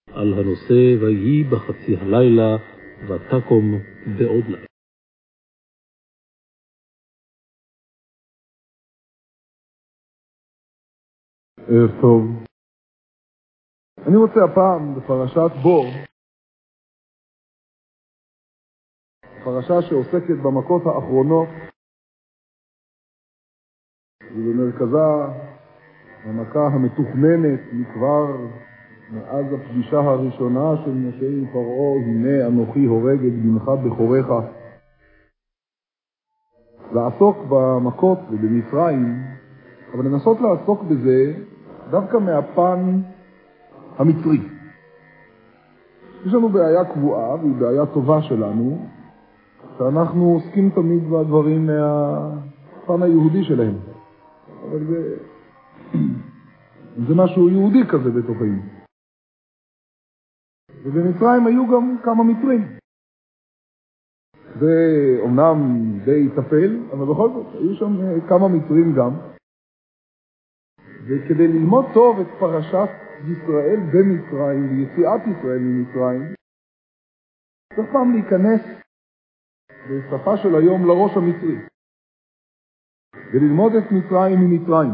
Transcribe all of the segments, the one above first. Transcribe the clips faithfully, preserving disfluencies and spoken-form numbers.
על הנושא ויהי בחצי הלילה ותקום בעוד לילה. ערב טוב. אני רוצה הפעם בפרשת בו, פרשה שעוסקת במכות האחרונות, ובמרכזה המכה המתוכננת מכבר מאז הפגישה הראשונה של משה עם פרעה, הנה אנוכי הורג את בנך בכורך. לעסוק במכות ובמצרים, אבל לנסות לעסוק בזה דווקא מהפן המצרי. יש לנו בעיה קבועה, והיא בעיה טובה שלנו, שאנחנו עוסקים תמיד בדברים מהפן היהודי שלהם. אבל זה, זה משהו יהודי כזה בתוכנו. ובמצרים היו גם כמה מצרים. זה אומנם די טפל, אבל בכל זאת היו שם כמה מצרים גם. וכדי ללמוד טוב את פרשת ישראל במצרים ויציאת ישראל ממצרים, צריך פעם להיכנס בשפה של היום לראש המצרי וללמוד את מצרים ממצרים.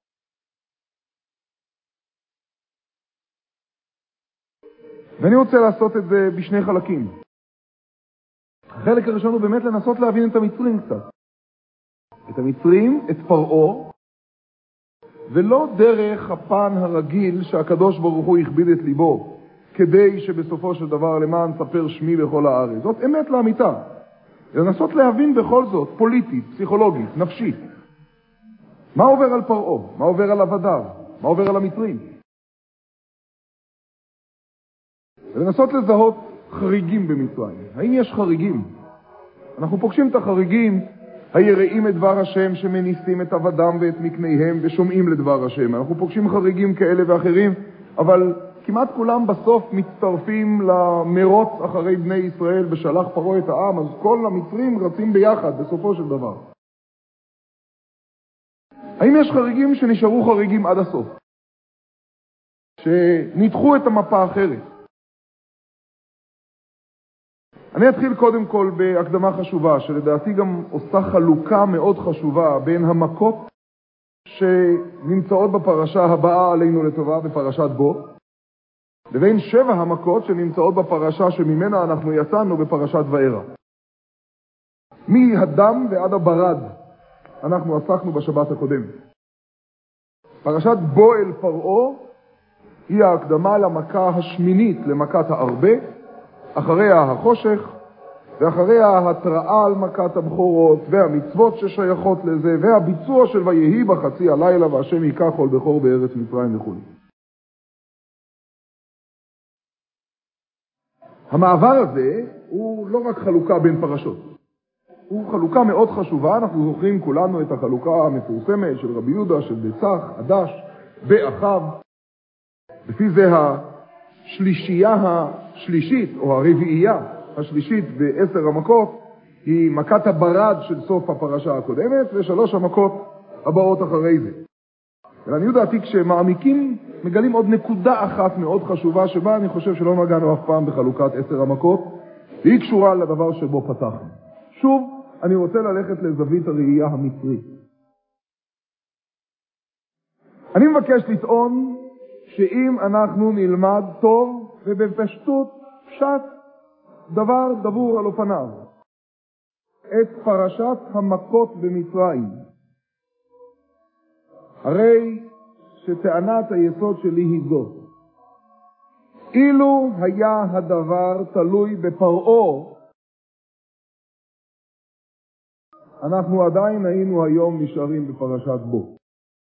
ואני רוצה לעשות את זה בשני חלקים. החלק הראשון הוא באמת לנסות להבין את המצרים קצת. את המצרים, את פרעה, ולא דרך הפן הרגיל שהקדוש ברוך הוא הכביד את ליבו, כדי שבסופו של דבר למען ספר שמי בכל הארץ. זאת אמת לאמיתה. לנסות להבין בכל זאת, פוליטית, פסיכולוגית, נפשית, מה עובר על פרעה, מה עובר על עבדיו, מה עובר על המצרים. ולנסות לזהות חריגים במצרים. האם יש חריגים? אנחנו פוגשים את החריגים היראים את דבר השם שמניסים את עבדם ואת מקניהם ושומעים לדבר השם. אנחנו פוגשים חריגים כאלה ואחרים, אבל כמעט כולם בסוף מצטרפים למרוץ אחרי בני ישראל בשלח פרעה את העם, אז כל המצרים רצים ביחד בסופו של דבר. האם יש חריגים שנשארו חריגים עד הסוף? שניתחו את המפה אחרת? אני אתחיל קודם כל בהקדמה חשובה, שלדעתי גם עושה חלוקה מאוד חשובה בין המכות שנמצאות בפרשה הבאה עלינו לטובה, בפרשת בו, לבין שבע המכות שנמצאות בפרשה שממנה אנחנו יצאנו בפרשת וארא. מהדם ועד הברד אנחנו עסקנו בשבת הקודם. פרשת בו אל פרעה היא ההקדמה למכה השמינית, למכת הארבה, אחריה החושך, ואחריה ההתראה על מכת הבכורות, והמצוות ששייכות לזה, והביצוע של ויהי בחצי הלילה, והשם ייקח כל בכור בארץ מצרים וכו'. המעבר הזה הוא לא רק חלוקה בין פרשות, הוא חלוקה מאוד חשובה. אנחנו זוכרים כולנו את החלוקה המפורסמת של רבי יהודה, של בצח, עדש, באחיו. לפי זה השלישייה השלישית, או הרביעייה השלישית בעשר המכות, היא מכת הברד של סוף הפרשה הקודמת, ושלוש המכות הבאות אחרי זה. ולעניות דעתי, כשמעמיקים, מגלים עוד נקודה אחת מאוד חשובה, שבה אני חושב שלא נגענו אף פעם בחלוקת עשר המכות, והיא קשורה לדבר שבו פתחנו. שוב, אני רוצה ללכת לזווית הראייה המצרית. אני מבקש לטעון שאם אנחנו נלמד טוב ובפשטות פשט דבר דבור על אופניו את פרשת המכות במצרים, הרי שטענת היסוד שלי היא זו: אילו היה הדבר תלוי בפרעה, אנחנו עדיין היינו היום נשארים בפרשת בו.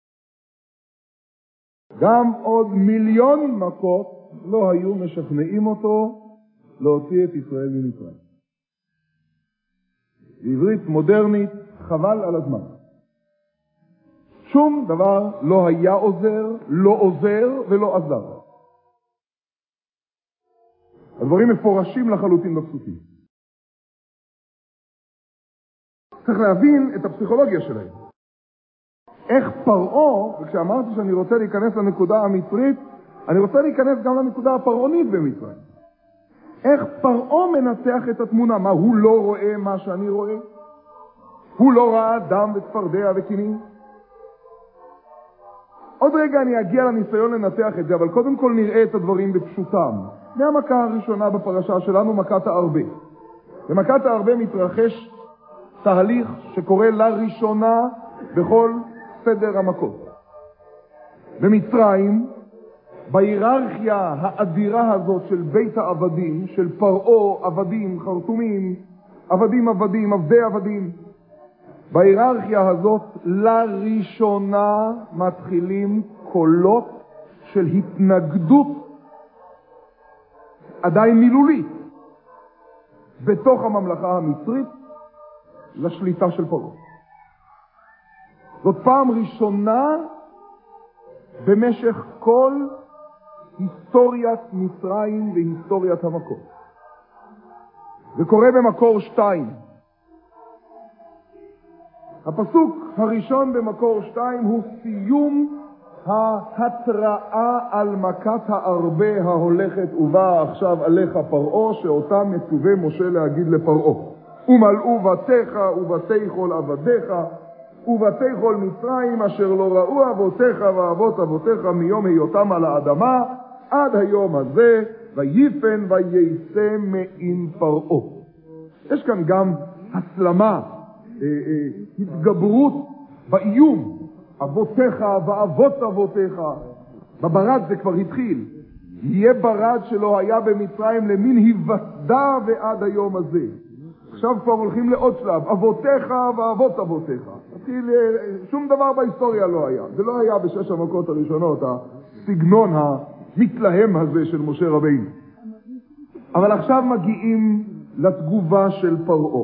גם עוד מיליון מכות לא היו משכנעים אותו להוציא את ישראל ממצרים. בעברית מודרנית, חבל על הזמן. שום דבר לא היה עוזר, לא עוזר ולא עזר. הדברים מפורשים לחלוטין בפסוקים. צריך להבין את הפסיכולוגיה שלהם. איך פרעה, וכשאמרתי שאני רוצה להיכנס לנקודה המצרית, אני רוצה להיכנס גם לנקודה הפרעונית במצרים. איך פרעה מנתח את התמונה? מה, הוא לא רואה מה שאני רואה? הוא לא ראה דם וצפרדע וכינים? עוד רגע אני אגיע לניסיון לנתח את זה, אבל קודם כל נראה את הדברים בפשוטם. מהמכה הראשונה בפרשה שלנו, מכת הארבה. במכת הארבה מתרחש תהליך שקורה לראשונה בכל סדר המכות. במצרים, בהיררכיה האדירה הזאת של בית העבדים, של פרעה, עבדים, חרטומים, עבדים עבדים, עבדי עבדים, בהיררכיה הזאת לראשונה מתחילים קולות של התנגדות עדיין מילולית בתוך הממלכה המצרית לשליטה של פרעה. זאת פעם ראשונה במשך כל היסטוריית מצרים והיסטוריית המקור. זה קורה במקור שתיים. הפסוק הראשון במקור שתיים הוא סיום ההתראה על מכת הארבה ההולכת ובאה עכשיו עליך פרעה, שאותה מצווה משה להגיד לפרעה. ומלאו בתיך ובתי כל עבדיך ובתי כל מצרים אשר לא ראו אבותיך ואבות אבותיך מיום היותם על האדמה עד היום הזה, ויפן וייצא מעם פרעה. יש כאן גם הסלמה, התגברות באיום. אבותיך ואבות אבותיך, בברד זה כבר התחיל. יהיה ברד שלא היה במצרים למין היווסדה ועד היום הזה. עכשיו כבר הולכים לעוד שלב, אבותיך ואבות אבותיך. התחיל, שום דבר בהיסטוריה לא היה. זה לא היה בשש המכות הראשונות, הסגנון המתלהם הזה של משה רבינו. אבל עכשיו מגיעים לתגובה של פרעה.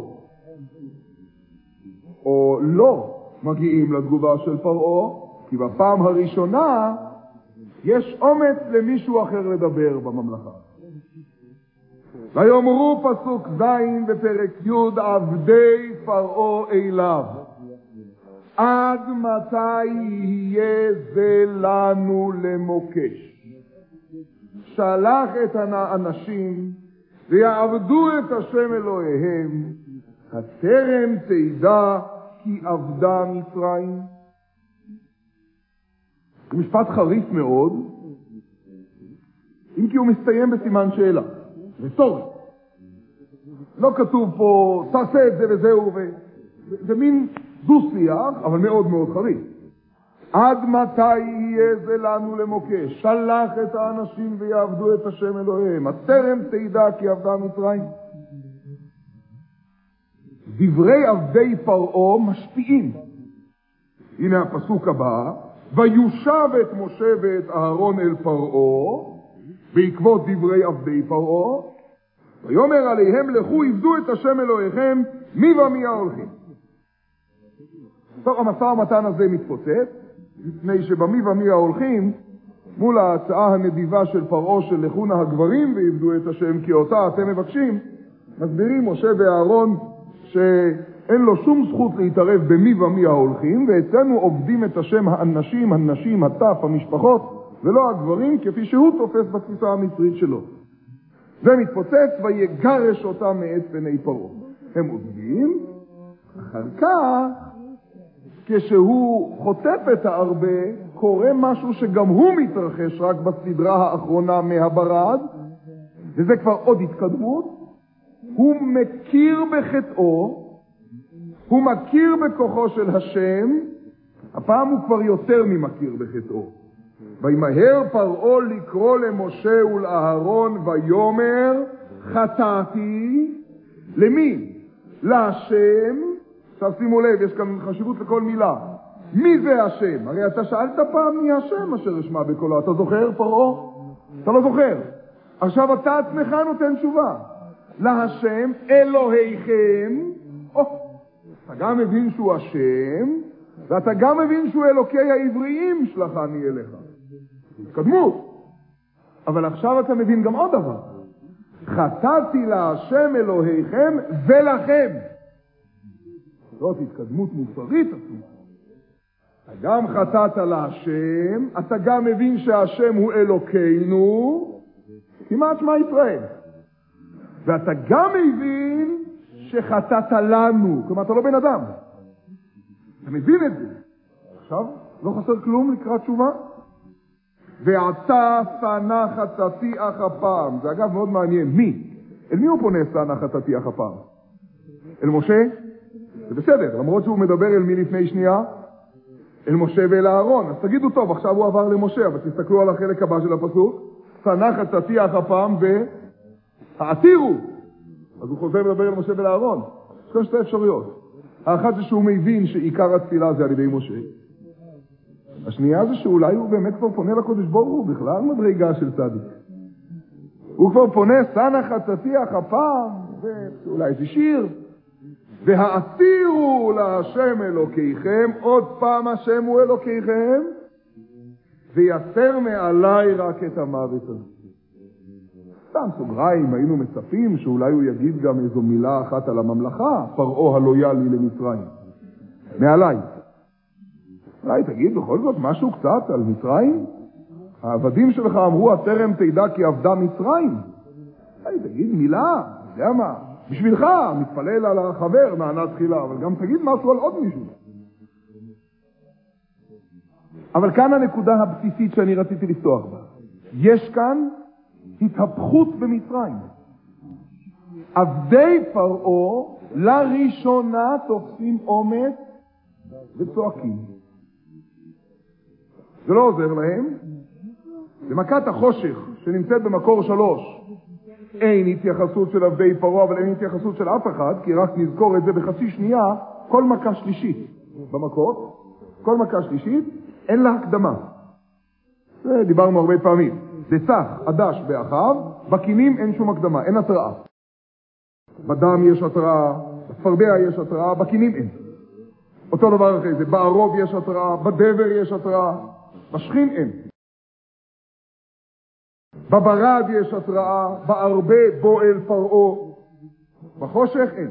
או לא מגיעים לתגובה של פרעה, כי בפעם הראשונה יש אומץ למישהו אחר לדבר בממלכה. ויאמרו פסוק זין בפרק י' עבדי פרעה אליו, עד מתי יהיה זה לנו למוקש? שלח את האנשים ויעבדו את השם אלוהיהם, הטרם תדע כי עבדה מצרים. זה משפט חריף מאוד, אם כי הוא מסתיים בסימן שאלה. רטורי. לא כתוב פה, תעשה את זה וזהו, ו... זה מין דו-שיח, אבל מאוד מאוד חריף. עד מתי יהיה זה לנו למוקש? שלח את האנשים ויעבדו את השם אלוהיהם, הטרם תדע כי עבדה מצרים. דברי עבדי פרעה משפיעים. הנה הפסוק הבא, ויושב את משה ואת אהרון אל פרעה, בעקבות דברי עבדי פרעה, ויאמר עליהם לכו עבדו את השם אלוהיכם, מי ומי ההולכים. טוב, המשא ומתן הזה מתפוצץ, לפני שבמי ומי ההולכים, מול ההצעה הנדיבה של פרעה של לכו נא הגברים ועבדו את השם כי אותה אתם מבקשים, מסבירים משה ואהרון שאין לו שום זכות להתערב במי ומי ההולכים, ואצלנו עובדים את השם האנשים, הנשים, הטף, המשפחות, ולא הגברים, כפי שהוא תופס בתפיסה המצרית שלו. זה מתפוצץ ויגרש אותם מאת פני פרעה. הם עובדים, אחר כך, כשהוא חוטף את הארבה, קורה משהו שגם הוא מתרחש רק בסדרה האחרונה מהברד, וזה כבר עוד התקדמות. הוא מכיר בחטאו, הוא מכיר בכוחו של השם, הפעם הוא כבר יותר ממכיר בחטאו. וימהר פרעה לקרוא למשה ולאהרון ויאמר, חטאתי. למי? להשם. עכשיו שימו לב, יש כאן חשיבות לכל מילה. מי זה השם? הרי אתה שאלת פעם מי השם אשר אשמע בקולו. אתה זוכר פרעה? אתה לא זוכר. עכשיו אתה עצמך נותן תשובה. להשם אלוהיכם. או, אתה גם מבין שהוא השם, ואתה גם מבין שהוא אלוקי העבריים שלחני אליך. התקדמות. אבל עכשיו אתה מבין גם עוד דבר. חטאתי להשם אלוהיכם ולכם. זאת התקדמות מוסרית. גם חטאת להשם, אתה גם מבין שהשם הוא אלוקינו, כמעט שמע ישראל. ואתה גם מבין שחטאת לנו, כלומר אתה לא בן אדם. אתה מבין את זה. עכשיו, לא חסר כלום לקראת תשובה. ועתה שנא חטאתי אך הפעם. זה אגב מאוד מעניין. מי? אל מי הוא פונה שנא חטאתי אך הפעם? אל משה? זה בסדר, למרות שהוא מדבר אל מי לפני שנייה? אל משה ואל אהרון. אז תגידו טוב, עכשיו הוא עבר למשה, אבל תסתכלו על החלק הבא של הפסוק. שנא חטאתי אך הפעם והעתירו. אז הוא חוזר לדבר אל משה ואל אהרון. יש כאן שתי אפשרויות. האחת זה שהוא מבין שעיקר התפילה זה על ידי משה. השנייה זה שאולי הוא באמת כבר פונה לקודש ברוך הוא, בכלל מדרגה של צדיק. הוא כבר פונה, שנא חטאתי אך הפעם, ואולי זה שיר. והעתירו להשם אלוקיכם, עוד פעם השם הוא אלוקיכם, ויתר מעלי רק את המוות הזה. סתם סוגריים, היינו מצפים שאולי הוא יגיד גם איזו מילה אחת על הממלכה, פרעה הלויאלי למצרים. מעלי. אולי תגיד בכל זאת משהו קצת על מצרים? העבדים שלך אמרו, הטרם תדע כי עבדה מצרים. אולי תגיד מילה, אתה יודע מה? בשבילך, מתפלל על החבר, נענה תחילה, אבל גם תגיד משהו על עוד מישהו. אבל כאן הנקודה הבסיסית שאני רציתי לפתוח בה. יש כאן התהפכות במצרים. עבדי פרעה לראשונה תופסים אומץ וצועקים. זה לא עוזר להם. במכת החושך שנמצאת במקור שלוש, אין התייחסות של עבדי פרעה, אבל אין התייחסות של אף אחד, כי רק נזכור את זה בחצי שנייה, כל מכה שלישית במקור, כל מכה שלישית, אין לה הקדמה. זה דיברנו הרבה פעמים. דצח, עדש באחיו, בקינים אין שום הקדמה, אין התראה. בדם יש התראה, בפרבע יש התראה, בקינים אין. אותו דבר אחרי זה, בערוב יש התראה, בדבר יש התראה, בשכין אין. בברד יש התראה, בהרבה בועל פרעה, בחושך אין.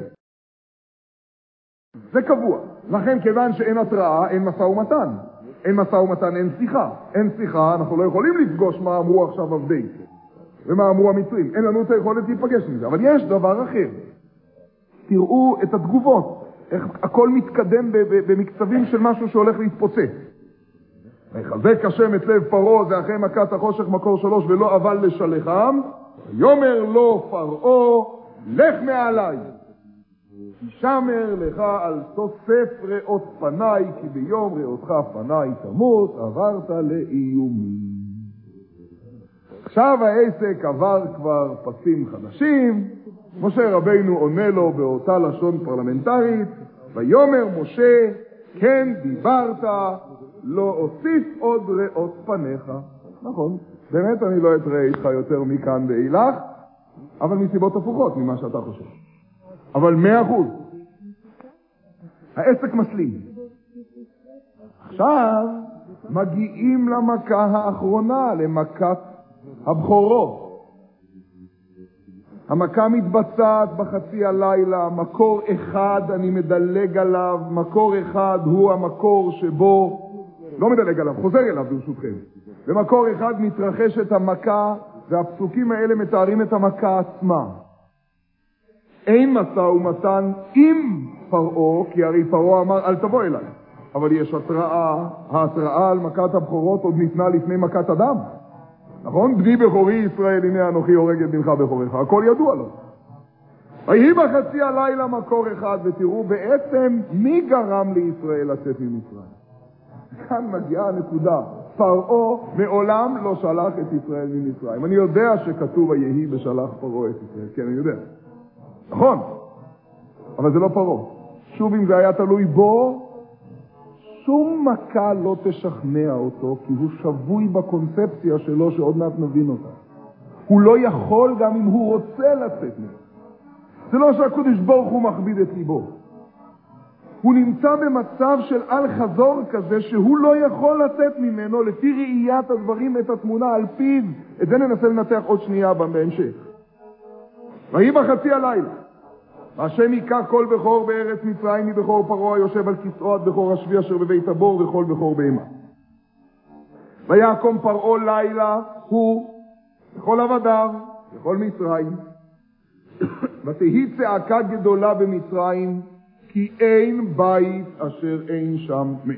זה קבוע. לכן כיוון שאין התראה, אין משא ומתן. אין משא ומתן, אין שיחה. אין שיחה, אנחנו לא יכולים לפגוש מה אמרו עכשיו עבדי, ומה אמרו המצרים. אין לנו את היכולת להיפגש עם זה. אבל יש דבר אחר. תראו את התגובות. איך הכל מתקדם במקצבים של משהו שהולך להתפוצץ. ויחזק השם את לב פרעה, זה אחרי מכת החושך מקור שלוש, ולא אבל לשלחם. יאמר לו פרעה, לך מעליי. שמר לך על תוסף ראות פניי, כי ביום ראותך פניי תמות, עברת לאיומים. עכשיו העסק עבר כבר פסים חדשים. משה רבינו עונה לו באותה לשון פרלמנטרית, ויאמר משה, כן דיברת, לא אוסיף עוד ראות פניך. נכון, באמת אני לא אתראה איתך יותר מכאן ואילך, אבל מסיבות הפוכות ממה שאתה חושב. אבל מאה אחוז. העסק מסלים. עכשיו מגיעים למכה האחרונה, למכת הבכורות. המכה מתבצעת בחצי הלילה, מקור אחד אני מדלג עליו, מקור אחד הוא המקור שבו, לא מדלג עליו, חוזר אליו ברשותכם. במקור אחד מתרחשת המכה, והפסוקים האלה מתארים את המכה עצמה. אין משא ומתן עם פרעה, כי הרי פרעה אמר אל תבוא אליי. אבל יש התראה, ההתראה על מכת הבכורות עוד ניתנה לפני מכת אדם. נכון? בני בכורי ישראל, הנה אנוכי הורג את בנך בכורך. הכל ידוע לו. ויהי בחצי הלילה מקור אחד, ותראו בעצם מי גרם לישראל לצאת ממצרים. כאן מגיעה הנקודה. פרעה מעולם לא שלח את ישראל ממצרים. אני יודע שכתוב ויהי בשלח פרעה את ישראל. כן, אני יודע. נכון. אבל זה לא פרעה. שוב, אם זה היה תלוי בו, שום מכה לא תשכנע אותו, כי הוא שבוי בקונספציה שלו שעוד מעט נבין אותה. הוא לא יכול גם אם הוא רוצה לצאת ממנו. זה לא שהקדוש ברוך הוא מכביד את ליבו. הוא נמצא במצב של אל חזור כזה שהוא לא יכול לצאת ממנו לפי ראיית הדברים את התמונה על פיו. את זה ננסה לנתח עוד שנייה בהמשך. ויהי בחצי הלילה. השם יקע כל בכור בארץ מצרים מבכור פרעה היושב על כסאו עד בכור השבי אשר בבית הבור וכל בכור בהמה. ויקום פרעה לילה הוא וכל עבדיו וכל מצרים ותהי צעקה גדולה במצרים כי אין בית אשר אין שם מת.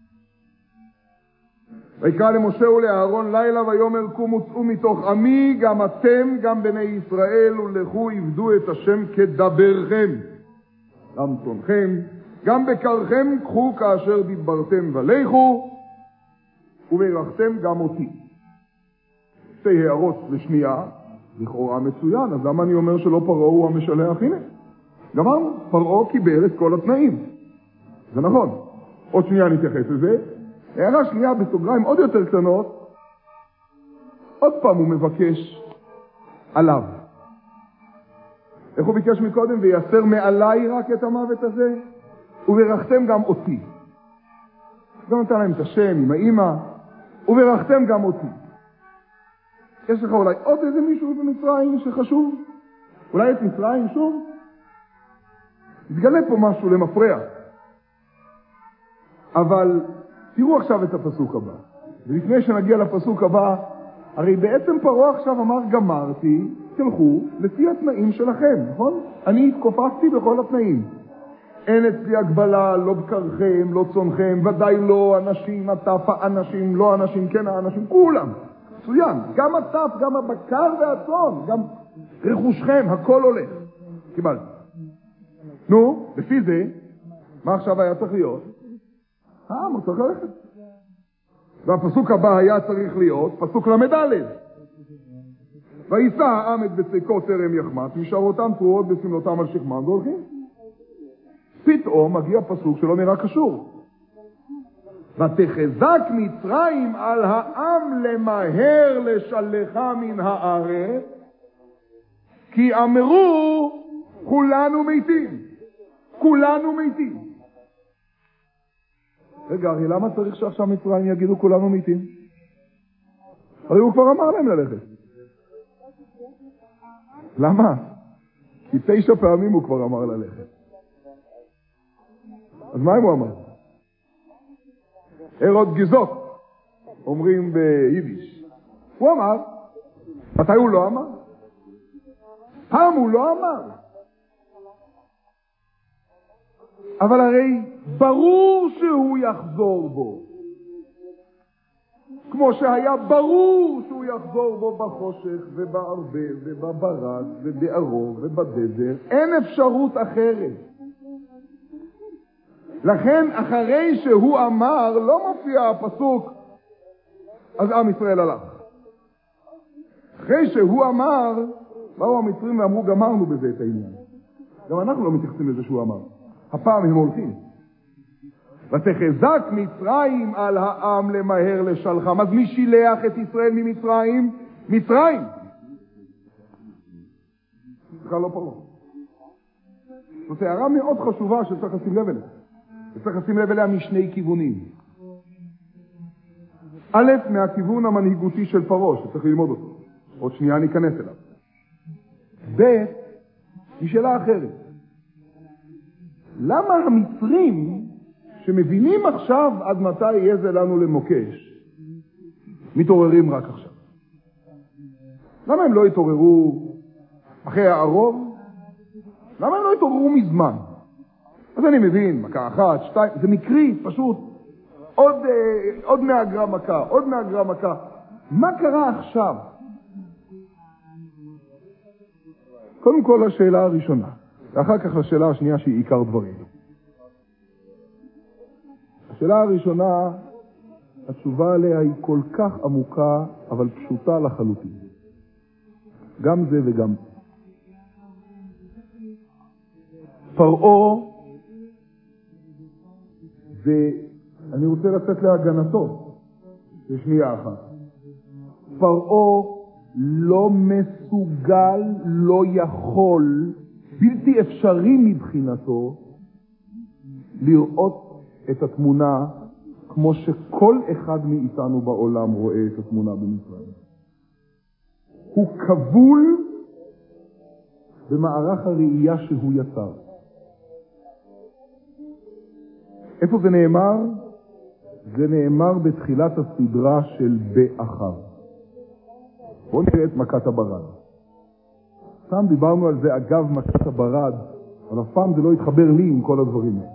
ויקרא למשה ולאהרון לילה ויאמר קומו צאו מתוך עמי גם אתם גם בני ישראל ולכו עבדו את השם כדברכם גם צונכם גם בקרכם קחו כאשר דיברתם ולכו וברכתם גם אותי. שתי הערות לשנייה לכאורה מצוין, אז למה אני אומר שלא פרעה הוא המשלח? הנה גמרנו, פרעה קיבל את כל התנאים, זה נכון. עוד שנייה נתייחס לזה. הערה שנייה בסוגריים עוד יותר קטנות, עוד פעם הוא מבקש עליו. איך הוא ביקש מקודם? ויסר מעליי רק את המוות הזה וברכתם גם אותי. גם נתן להם את השם עם האמא וברכתם גם אותי. יש לך אולי עוד איזה מישהו במצרים שחשוב? אולי את מצרים שוב? התגלה פה משהו למפרע. אבל תראו עכשיו את הפסוק הבא. ולפני שנגיע לפסוק הבא, הרי בעצם פרעה עכשיו אמר גמרתי, תלכו לפי התנאים שלכם, נכון? אני התכופפתי בכל התנאים. אין אצלי הגבלה, לא בקרכם, לא צונכם, ודאי לא אנשים, הטף, האנשים, לא אנשים, כן האנשים, כולם. מצוין, גם הטף, גם הבקר והצאן, גם רכושכם, הכל הולך. קיבלתי. נו, לפי זה, מה עכשיו היה צריך להיות? אה, מה צריך ללכת? והפסוק הבא היה צריך להיות, פסוק למדלת. ויסע העם את בצקו טרם יחמת, משארותם תרועות בסמלותם על שכמם והולכים. פתאום מגיע פסוק שלא נראה קשור. ותחזק מצרים על העם למהר לשלחה מן הארץ, כי אמרו כולנו מתים. כולנו מתים. רגע, הרי למה צריך שעכשיו מצרים יגידו כולנו מתים? הרי הוא כבר אמר להם ללכת. למה? כי תשע פעמים הוא כבר אמר ללכת. אז מה אם הוא אמר? הרוד גזות, אומרים ביידיש. הוא אמר. מתי הוא לא אמר? פעם הוא לא אמר. אבל הרי ברור שהוא יחזור בו. כמו שהיה ברור שהוא יחזור בו בחושך ובערבב ובברד ובערוב ובדבר. אין אפשרות אחרת. לכן אחרי שהוא אמר לא מופיע הפסוק אז עם ישראל הלך. אחרי שהוא אמר באו המצרים ואמרו גמרנו בזה את העניין. גם אנחנו לא מתייחסים לזה שהוא אמר. הפעם הם הולכים. ותחזק מצרים על העם למהר לשלחם. אז מי שילח את ישראל ממצרים? מצרים. סליחה, לא פרעה. זאת הערה מאוד חשובה שצריך לשים לב אליה. וצריך לשים לב אליה משני כיוונים. א', מהכיוון המנהיגותי של פרעה, שצריך ללמוד אותו. עוד שנייה ניכנס אליו. ב', היא שאלה אחרת. למה המצרים שמבינים עכשיו עד מתי יהיה זה לנו למוקש, מתעוררים רק עכשיו? למה הם לא התעוררו אחרי הערוב? למה הם לא התעוררו מזמן? אז אני מבין, מכה אחת, שתיים, זה מקרי, פשוט. עוד, עוד מהגרה מכה, עוד מהגרה מכה. מה קרה עכשיו? קודם כל השאלה הראשונה, ואחר כך השאלה השנייה שהיא עיקר דברים. השאלה הראשונה, התשובה עליה היא כל כך עמוקה, אבל פשוטה לחלוטין. גם זה וגם זה. פרעה, ואני רוצה לצאת להגנתו, בשנייה אחת. פרעה לא מסוגל, לא יכול, בלתי אפשרי מבחינתו, לראות את התמונה כמו שכל אחד מאיתנו בעולם רואה את התמונה במצרים. הוא כבול במערך הראייה שהוא יצר. איפה זה נאמר? זה נאמר בתחילת הסדרה של באחיו. בואו נראה את מכת הברד. פעם דיברנו על זה אגב מכת הברד, אבל אף פעם זה לא התחבר לי עם כל הדברים האלה.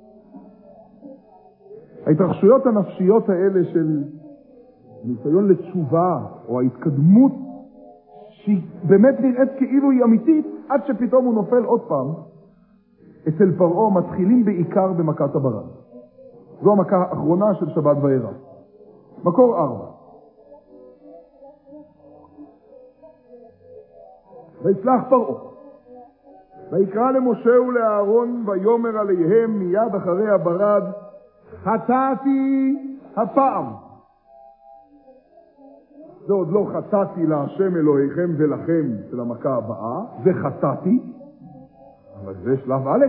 ההתרחשויות הנפשיות האלה של ניסיון לתשובה, או ההתקדמות, שהיא באמת נראית כאילו היא אמיתית, עד שפתאום הוא נופל עוד פעם, אצל פרעה מתחילים בעיקר במכת הברד. זו המכה האחרונה של שבת וערב. מקור ארבע. ויצלח פרעה, ויקרא למשה ולאהרון ויאמר עליהם מיד אחרי הברד, חטאתי הפעם. זה עוד לא חטאתי להשם אלוהיכם ולכם של המכה הבאה, זה חטאתי, אבל זה שלב א'.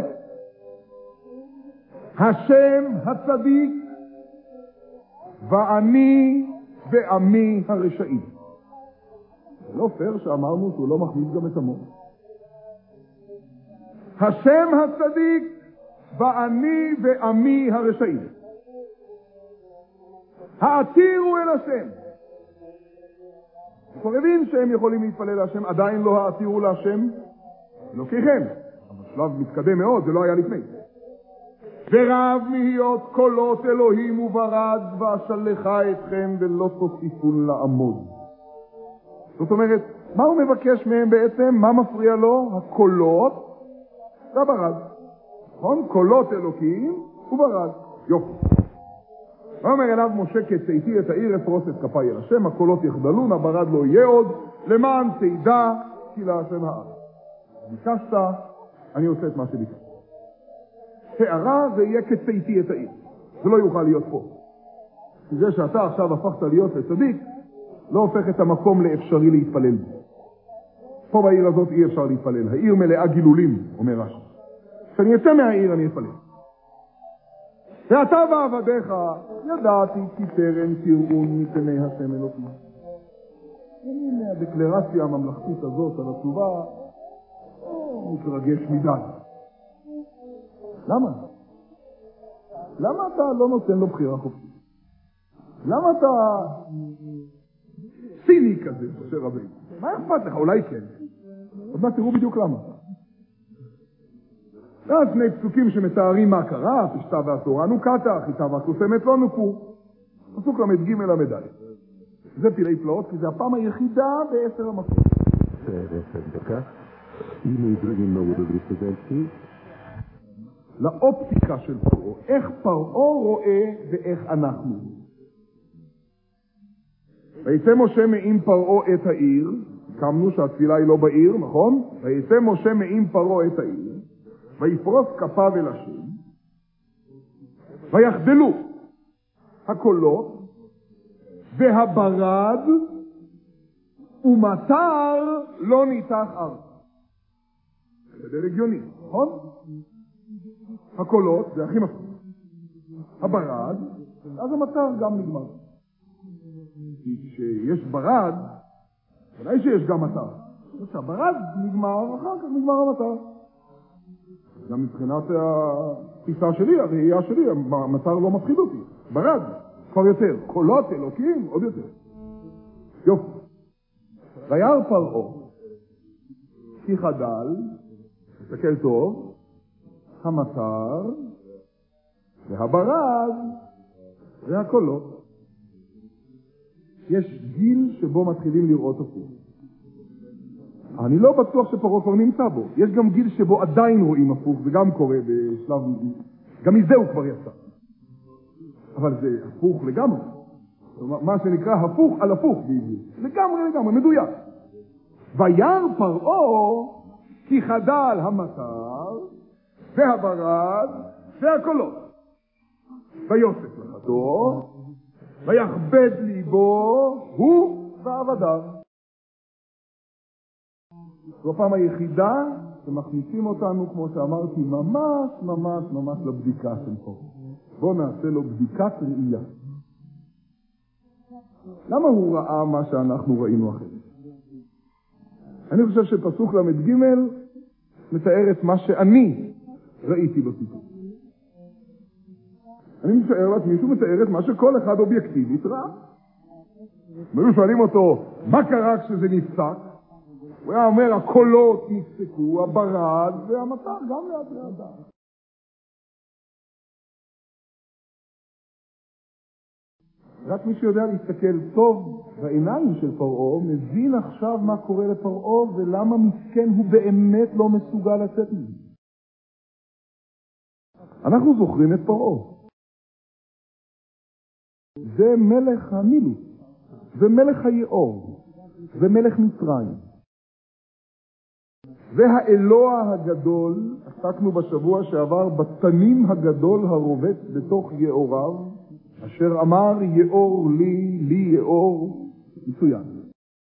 השם הצדיק ואני ועמי הרשעים. זה לא פייר שאמרנו שהוא לא מכניס גם את עמו. השם הצדיק ואני ועמי הרשעים. העתירו אל השם. כבר הבין שהם יכולים להתפלל להשם, עדיין לא העתירו להשם אלוקיכם. אבל שלב מתקדם מאוד, זה לא היה לפני. ורב מהיות קולות אלוהים וברד ואשלחה אתכם ולא תוסיפון לעמוד. זאת אומרת, מה הוא מבקש מהם בעצם? מה מפריע לו? הקולות והברד. נכון? קולות אלוקים וברד. יופי. ואומר אליו משה, כצאתי את העיר אפרוס את כפיי אל השם, הקולות יחדלון, הברד לא יהיה עוד, למען תדע כי להשם הארץ. ביקשת, אני עושה את מה שביקשת. הערה זה יהיה כצאתי את העיר. זה לא יוכל להיות פה. זה שאתה עכשיו הפכת להיות לצדיק, לא הופך את המקום לאפשרי להתפלל בו. פה בעיר הזאת אי אפשר להתפלל. העיר מלאה גילולים, אומר רש"י. כשאני אצא מהעיר אני אתפלל. ואתה ועבדיך ידעתי כי טרם תראון מפני השם אלוקים. הנה הדקלרציה הממלכתית הזאת על התשובה מתרגש מדי. למה? למה אתה לא נותן לו בחירה חופשית? למה אתה ציני כזה, משה רבינו? מה אכפת לך? אולי כן. עוד מה תראו בדיוק למה. ואז שני פסוקים שמתארים מה קרה, פשטה והתורה נוקטה, חיטה והקוסמת לא נוקו. פסוק למד ג' למד א'. זה פלאי פלאות, כי זה הפעם היחידה בעשר המקום. לאופטיקה של פרעה, איך פרעה רואה ואיך אנחנו. ויצא משה מעם פרעה את העיר, קמנו שהתפילה היא לא בעיר, נכון? ויצא משה מעם פרעה את העיר, ויפרוס כפיו אל השם, ויחדלו הקולות, והברד ומטר לא ניתח ארץ. זה די הגיוני, נכון? הקולות, זה הכי מפחיד. הברד, אז המטר גם נגמר. כי כשיש ברד, ודאי שיש גם מטר. כשהברד נגמר, אחר כך נגמר המטר. גם מבחינת התפיסה שלי, הראייה שלי, המטר לא מפחיד אותי. ברד, כבר יותר. קולות אלוקים, עוד יותר. יופי. וירא פרעה, כי חדל, תסתכל טוב, המטר, והברד, והקולות. יש גיל שבו מתחילים לראות הפוך. אני לא בטוח שפרעה כבר נמצא בו. יש גם גיל שבו עדיין רואים הפוך, זה גם קורה בשלב, גם מזה הוא כבר יצא. אבל זה הפוך לגמרי. מה שנקרא הפוך על הפוך בעברית. לגמרי לגמרי, מדויק. וירא פרעה כי חדל המטר והברד והקולות. ויוסף לחתו ויכבד ליבו הוא ועבדיו. זו הפעם היחידה שמכניסים אותנו, כמו שאמרתי, ממש ממש ממש לבדיקה של פה. בואו נעשה לו בדיקת ראייה. למה הוא ראה מה שאנחנו ראינו אחרת? אני חושב שפסוק למד ג' מתאר את מה שאני ראיתי בסיפור. אני מתאר לעצמי שהוא מתאר את מה שכל אחד אובייקטיבית ראה. והיו שואלים אותו, מה קרה כשזה נפסק? הוא היה אומר, הקולות נפסקו, הברד והמטר גם ליד לידה. רק מי שיודע להסתכל טוב בעיניים של פרעה, מבין עכשיו מה קורה לפרעה ולמה מסכן הוא באמת לא מסוגל לצאת מזה. אנחנו זוכרים את פרעה. זה מלך הנילוס, זה מלך היאור, זה מלך מצרים. זה האלוה הגדול, עסקנו בשבוע שעבר בתנים הגדול הרובץ בתוך יאוריו, אשר אמר יאור לי, לי יאור, מצוין.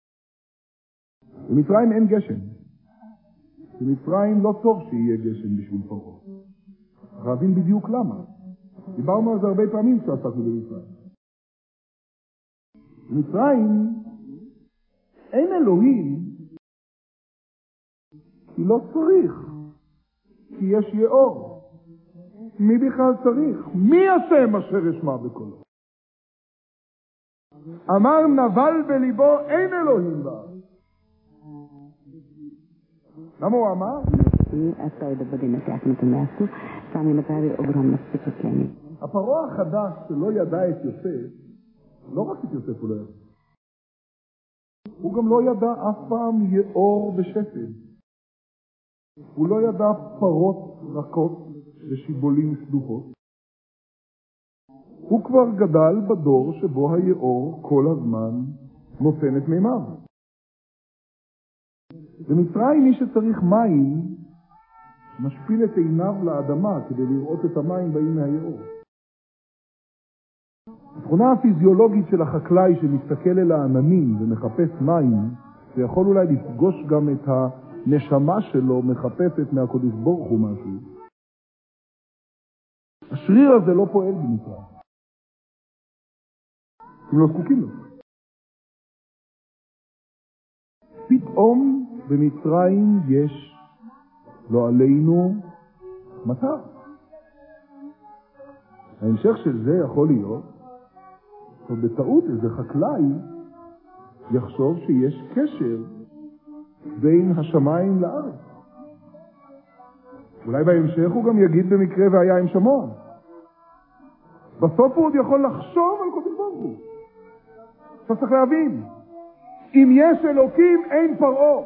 במצרים אין גשם. במצרים לא טוב שיהיה גשם בשביל פרעה. רבים בדיוק למה. דיברנו על זה הרבה פעמים כשעסקנו במצרים. במצרים אין אלוהים כי לא צריך, כי יש יאור. מי בכלל צריך? מי השם אשר ישמע בקולו? אמר נבל בליבו אין אלוהים בה. למה הוא אמר? הפרעה החדש שלא ידע את יוסף, לא רק את יוסף הוא לא ידע, הוא גם לא ידע אף פעם יאור ושפל. הוא לא ידע פרות רכות ושיבולים סדוחות. הוא כבר גדל בדור שבו היאור כל הזמן נותן את מימיו. במצרים מי שצריך מים משפיל את עיניו לאדמה כדי לראות את המים באים מהיאור. התכונה הפיזיולוגית של החקלאי שמסתכל אל העננים ומחפש מים, ויכול אולי לפגוש גם את הנשמה שלו מחפשת מהקדוש ברוך הוא משהו. השריר הזה לא פועל במצרים. הם לא זקוקים לו. פתאום במצרים יש, לא עלינו, מטר. ההמשך של זה יכול להיות, ובטעות איזה חקלאי יחשוב שיש קשר בין השמיים לארץ. אולי בהמשך הוא גם יגיד במקרה והיה עם שמון. בסוף הוא עוד יכול לחשוב על קדוש ברוך הוא. אתה צריך להבין, אם יש אלוקים אין פרעה.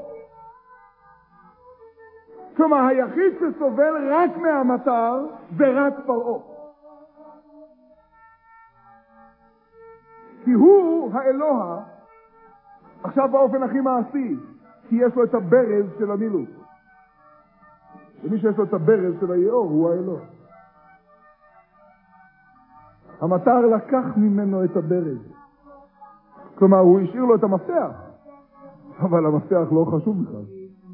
כלומר היחיד שסובל רק מהמטר זה רק פרעה. כי הוא האלוה עכשיו באופן הכי מעשי, כי יש לו את הברז של הנילוס. ומי שיש לו את הברז של היאור הוא האלוה. המטר לקח ממנו את הברז. כלומר הוא השאיר לו את המפתח, אבל המפתח לא חשוב בכלל.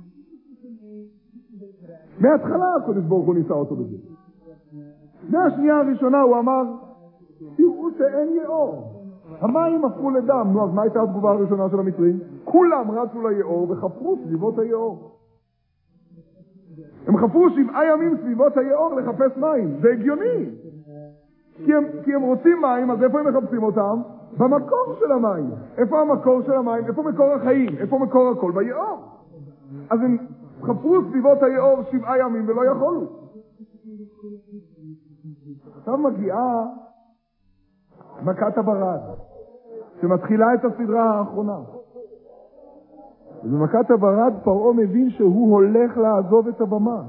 מההתחלה הקדוש ברוך הוא ניסה אותו בזה. מהשנייה הראשונה הוא אמר, תראו שאין יאור. המים הפכו לדם. נו, אז מה הייתה התגובה הראשונה של המצרים? כולם רצו ליאור וחפרו סביבות היאור. הם חפרו שבעה ימים סביבות היאור לחפש מים. זה הגיוני. כי הם, כי הם רוצים מים, אז איפה הם מחפשים אותם? במקור של המים. איפה המקור של המים? איפה מקור החיים? איפה מקור הכל? ביאור. אז הם חפרו סביבות היאור שבעה ימים ולא יכולו. עכשיו מגיעה מכת הברד, שמתחילה את הסדרה האחרונה. ובמכת הברד פרעה מבין שהוא הולך לעזוב את הבמה.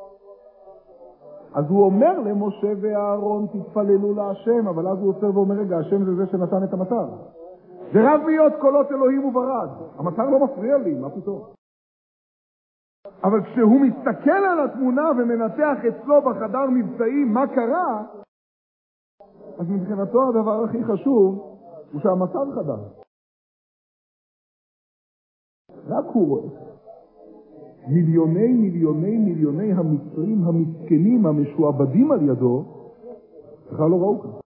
אז הוא אומר למשה ואהרון, תתפללו להשם, אבל אז הוא עוצר ואומר, רגע, השם זה זה שנתן את המטר. זה רב להיות קולות אלוהים וברד. המטר לא מפריע לי, מה פתאום? אבל כשהוא מסתכל על התמונה ומנתח אצלו בחדר מבצעים מה קרה, אז מבחינתו הדבר הכי חשוב הוא שהמצב חדר. רק הוא רואה. מיליוני מיליוני מיליוני המצרים המסכנים המשועבדים על ידו בכלל לא ראו כאן.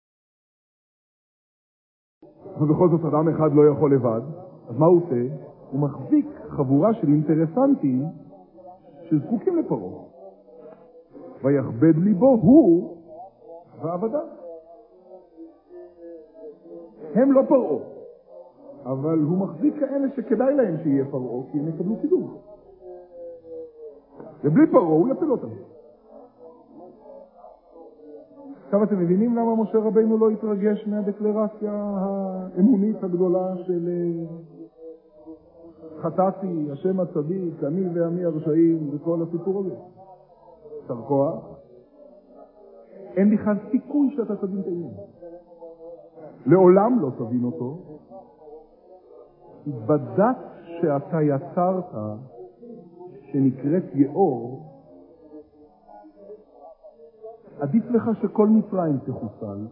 ובכל זאת אדם אחד לא יכול לבד, אז מה הוא עושה? הוא מחזיק חבורה של אינטרסנטים שזקוקים לפרעה. ויכבד ליבו הוא ועבדה. הם לא פרעה, אבל הוא מחזיק כאלה שכדאי להם שיהיה פרעה, כי הם יקבלו קידום. ובלי פרעה הוא יפיל אותם. עכשיו אתם מבינים למה משה רבינו לא התרגש מהדקלרציה האמונית הגדולה של חטאתי, השם הצדיק, אני ועמי הרשעים, וכל הסיפור הזה? שר כוח. אין בכלל סיכוי שאתה תבין את העניין. לעולם לא תבין אותו. בדת שאתה יצרת, שנקראת יאור, עדיף לך שכל מצרים תחוסל,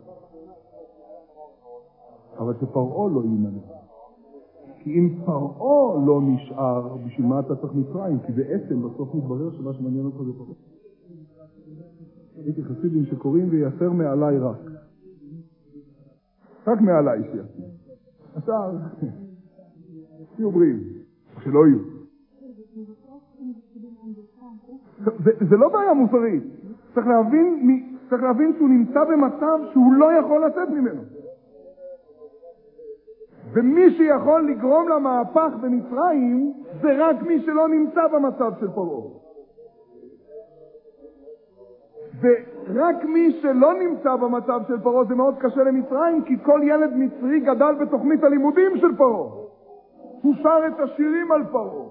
אבל שפרעה לא יימלך. כי אם פרעה לא נשאר, בשביל מה אתה צריך מצרים? כי בעצם בסוף מתברר שמה שמעניין אותך זה פרעה. הייתי חסידים שקוראים ויסר מעליי רק. רק מעליי שיעשו. השאר, יהיו בריאים, שלא יהיו. זה, זה לא בעיה מוסרית. צריך להבין, צריך להבין שהוא נמצא במצב שהוא לא יכול לצאת ממנו. ומי שיכול לגרום למהפך במצרים זה רק מי שלא נמצא במצב של פרעה. ורק מי שלא נמצא במצב של פרעה זה מאוד קשה למצרים, כי כל ילד מצרי גדל בתוכנית הלימודים של פרעה. הוא שר את השירים על פרעה.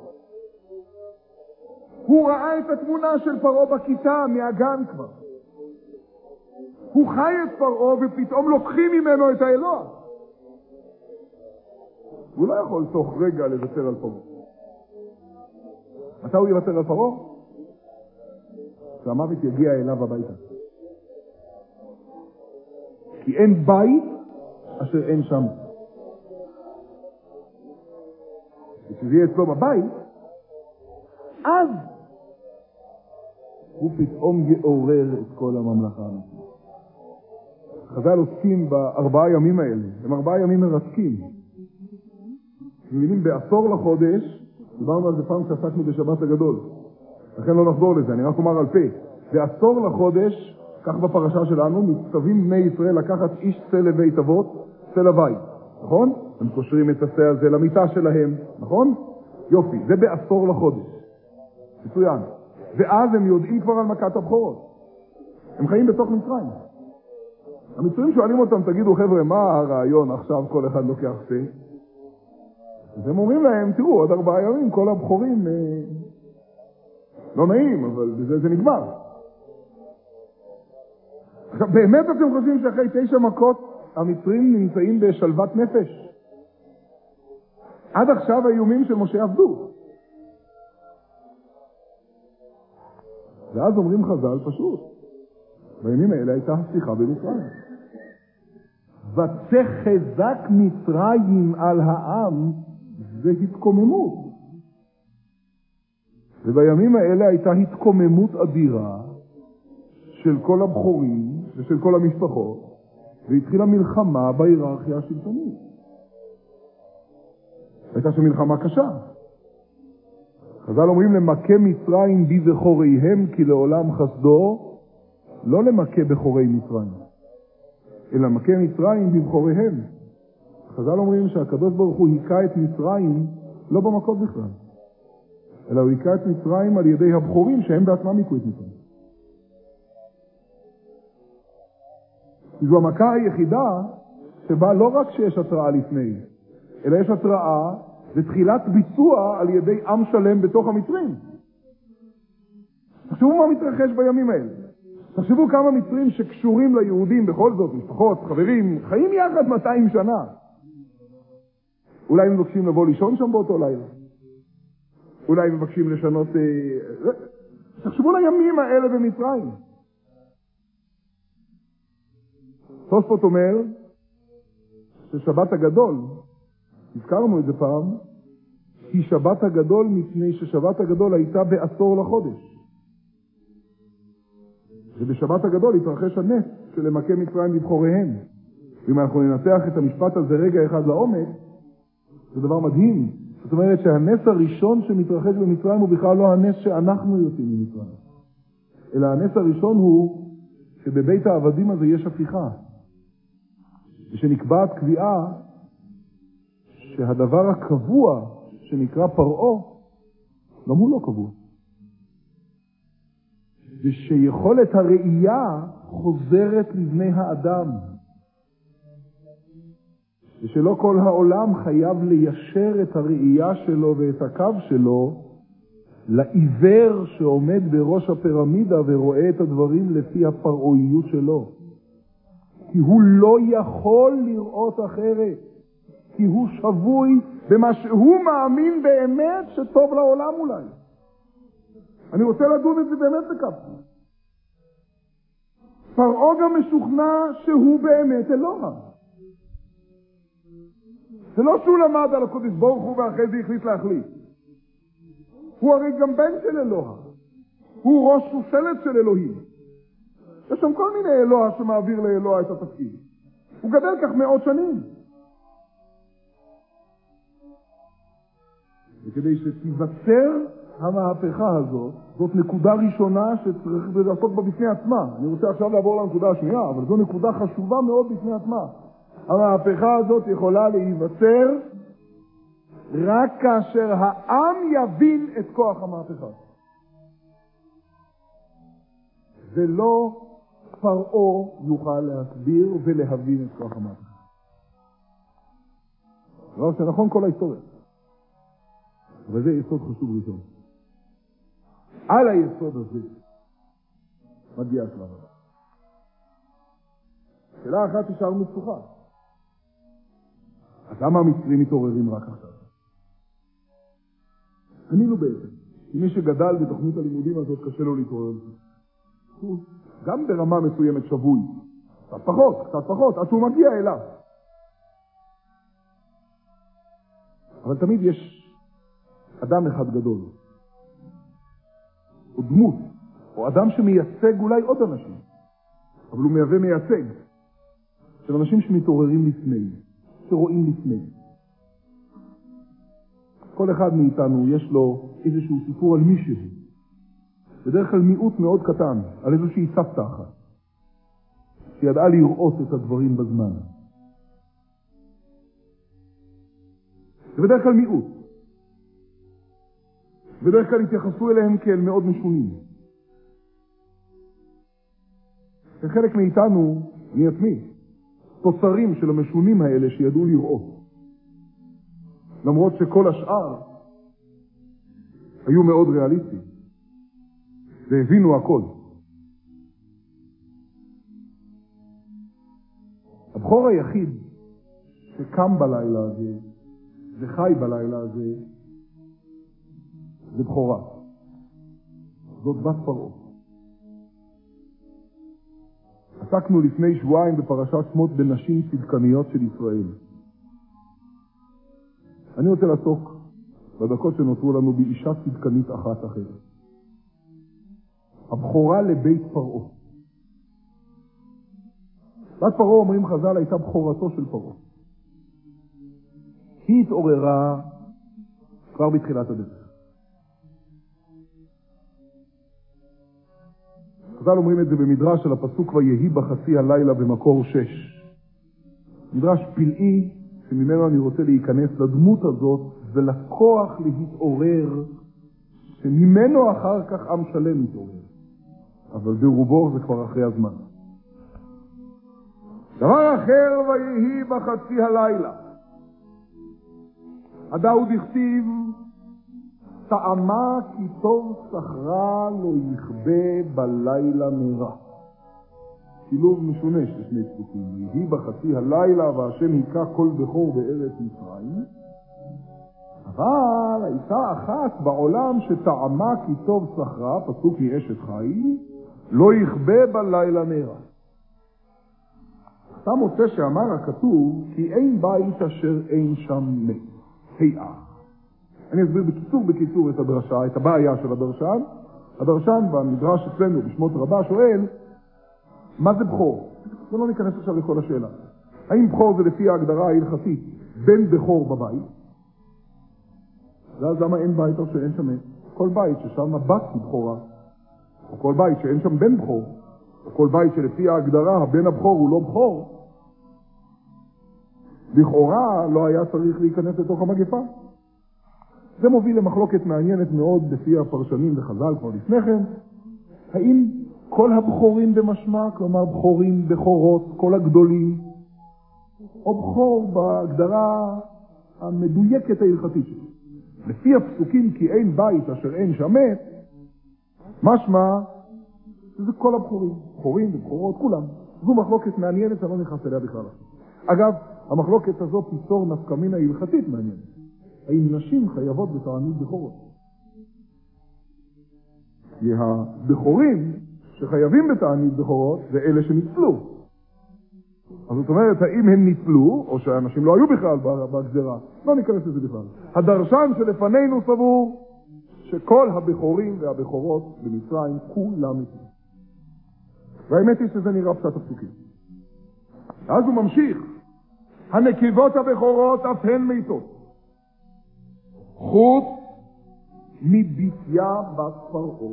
הוא ראה את התמונה של פרעה בכיתה מהגן כבר. הוא חי את פרעה ופתאום לוקחים ממנו את האלוה. הוא לא יכול תוך רגע לוותר על פרעה. מתי הוא יוותר על פרעה? שהמוות יגיע אליו הביתה. כי אין בית אשר אין שם. וכשזה יהיה אצלו בבית, אז הוא פתאום יעורר את כל הממלכה. חז"ל עוסקים בארבעה ימים האלה. הם ארבעה ימים מרתקים. מבינים, בעשור לחודש, דיברנו על זה פעם שעסקנו בשבת הגדול. לכן לא נחזור לזה, אני רק אומר על פה. בעשור לחודש, כך בפרשה שלנו, מצטווים בני ישראל לקחת איש צא לבית אבות, צא לבית. נכון? הם קושרים את הצא הזה למיטה שלהם. נכון? יופי, זה בעשור לחודש. מצוין. ואז הם יודעים כבר על מכת הבכורות. הם חיים בתוך מצרים. המצרים שואלים אותם, תגידו חבר'ה, מה הרעיון עכשיו כל אחד לוקח צא? אז הם אומרים להם, תראו, עוד ארבעה ימים כל הבכורים אה, לא נעים, אבל בזה זה נגמר. עכשיו, באמת אתם חושבים שאחרי תשע מכות המצרים נמצאים בשלוות נפש? עד עכשיו האיומים של משה עבדו. ואז אומרים חז"ל פשוט, בימים האלה הייתה השיחה במצרים. ותחזק מצרים על העם, זה התקוממות. ובימים האלה הייתה התקוממות אדירה של כל הבחורים ושל כל המשפחות, והתחילה מלחמה בהיררכיה השלטונית. הייתה שם מלחמה קשה. חז"ל אומרים למכה מצרים בבחוריהם כי לעולם חסדו, לא למכה בחורי מצרים, אלא מכה מצרים בבחוריהם. חז"ל אומרים שהקדוש ברוך הוא היכה את מצרים לא במכות בכלל, אלא הוא היכה את מצרים על ידי הבחורים שהם בעצמם היכו את מצרים. זו המכה היחידה שבה לא רק שיש התראה לפני, אלא יש התראה ותחילת ביצוע על ידי עם שלם בתוך המצרים. תחשבו מה מתרחש בימים האלה. תחשבו כמה מצרים שקשורים ליהודים בכל זאת, משפחות, חברים, חיים יחד מאתיים שנה. אולי הם מבקשים לבוא לישון שם באותו לילה. אולי הם מבקשים לשנות... אה... תחשבו לימים האלה במצרים. תוספות אומר ששבת הגדול, הזכרנו את זה פעם, היא שבת הגדול מפני ששבת הגדול הייתה בעשור לחודש. ובשבת הגדול התרחש הנס של למכה מצרים בבחוריהם. ואם אנחנו ננתח את המשפט הזה רגע אחד לעומק, זה דבר מדהים. זאת אומרת שהנס הראשון שמתרחש במצרים הוא בכלל לא הנס שאנחנו יוצאים ממצרים. אלא הנס הראשון הוא שבבית העבדים הזה יש הפיכה. ושנקבעת קביעה שהדבר הקבוע שנקרא פרעה, גם הוא לא קבוע. ושיכולת הראייה חוזרת לבני האדם. ושלא כל העולם חייב ליישר את הראייה שלו ואת הקו שלו לעיוור שעומד בראש הפירמידה ורואה את הדברים לפי הפרעויות שלו. כי הוא לא יכול לראות אחרת. כי הוא שבוי במה שהוא מאמין באמת שטוב לעולם אולי. אני רוצה לדון את זה באמת בקפסולה. פרעה גם משוכנע שהוא באמת אלוה. זה לא שהוא למד על הקודש ברוך הוא ואחרי זה החליט להחליט. הוא הרי גם בן של אלוה. הוא ראש שושלת של אלוהים. יש שם כל מיני אלוה שמעביר לאלוה את התפקיד. הוא גדל כך מאות שנים. וכדי שתיווצר המהפכה הזאת, זאת נקודה ראשונה שצריך לעשות בה בפני עצמה. אני רוצה עכשיו לעבור לנקודה השנייה, אבל זו נקודה חשובה מאוד בפני עצמה. המהפכה הזאת יכולה להיווצר רק כאשר העם יבין את כוח המהפכה. ולא פרעה יוכל להסביר ולהבין את כוח המהפכה. דבר שנכון כל ההיסטוריה. אבל זה יסוד חשוב ראשון. על היסוד הזה מגיע השלב הבא. שאלה אחת השארנו פתוחה. אז למה המצרים מתעוררים רק עכשיו? ענינו בעצם. מי שגדל בתוכנית הלימודים הזאת קשה לו להתעורר. הוא גם ברמה מסוימת שבוי. קצת פחות, קצת פחות, עד שהוא מגיע אליו. אבל תמיד יש אדם אחד גדול. או דמות. או אדם שמייצג אולי עוד אנשים. אבל הוא מהווה מייצג. של אנשים שמתעוררים לפני. שרואים לפני. כל אחד מאיתנו יש לו איזשהו סיפור על מישהו. בדרך כלל מיעוט מאוד קטן, על איזושהי סבתא אחת, שידעה לראות את הדברים בזמן. זה בדרך כלל מיעוט. בדרך כלל התייחסו אליהם כאל מאוד משונים. וחלק מאיתנו, אני עצמי, תוצרים של המשונים האלה שידעו לראות. למרות שכל השאר היו מאוד ריאליסטיים. והבינו הכל. הבחור היחיד שקם בלילה הזה וחי בלילה הזה זה בחורה. זאת בת פרעה. עסקנו לפני שבועיים בפרשת שמות בנשים צדקניות של ישראל. אני רוצה לעסוק בדקות שנותרו לנו באישה צדקנית אחת אחרת. הבחורה לבית פרעה. בת פרעה, אומרים חז"ל, הייתה בחורתו של פרעה. היא התעוררה כבר בתחילת הדרך. חז"ל אומרים את זה במדרש של הפסוק ויהי בחצי הלילה במקור שש. מדרש פלאי שממנו אני רוצה להיכנס לדמות הזאת ולכוח להתעורר שממנו אחר כך עם שלם מתעורר. אבל ברובו זה כבר אחרי הזמן. דבר אחר ויהי בחצי הלילה. הדאוד הכתיב טעמה כי טוב שכרה לא יכבה בלילה מרע. שילוב משונה של שני פסוקים. ויהי בחצי הלילה והשם היכה כל בכור בארץ מצרים. אבל הייתה אחת בעולם שטעמה כי טוב שכרה, פסוק מאשת חי, לא יכבה בלילה מרע. אתה מוצא שאמר הכתוב כי אין בית אשר אין שם מת. היאה. אני אסביר בקיצור בקיצור את הדרשה, את הבעיה של הדרשן. הדרשן במדרש אצלנו בשמות רבה שואל, מה זה בכור? ולא ניכנס עכשיו לכל השאלה. האם בכור זה לפי ההגדרה ההלכתית בן בכור בבית? ואז למה אין בית או שאין שם? כל בית ששם בת היא בכורה, או כל בית שאין שם בן בכור, או כל בית שלפי ההגדרה הבן הבכור הוא לא בכור, לכאורה לא היה צריך להיכנס לתוך המגפה. זה מוביל למחלוקת מעניינת מאוד בפי הפרשנים וחז"ל כבר לפני כן. האם כל הבכורים במשמע, כלומר בכורים, בכורות, כל הגדולים, או בכור בהגדרה המדויקת ההלכתית שלו? לפי הפסוקים כי אין בית אשר אין שמת, משמע זה כל הבכורים, בכורים ובכורות, כולם. זו מחלוקת מעניינת, אני לא נכנס אליה בכלל. אגב, המחלוקת הזאת תיצור נפקא מינה הלכתית מעניינת. האם נשים חייבות בתענית בכורות? כי הבכורים שחייבים בתענית בכורות זה אלה שניצלו. אז זאת אומרת, האם הם ניצלו, או שהאנשים לא היו בכלל בהגדרה? לא ניכנס לזה בכלל. הדרשן שלפנינו סבור שכל הבכורים והבכורות במצרים כולם ניצלו. והאמת היא שזה נראה פשט הפסוקים. אז הוא ממשיך. הנקבות הבכורות אף הן מתות, חוץ מביתיה בת פרעה,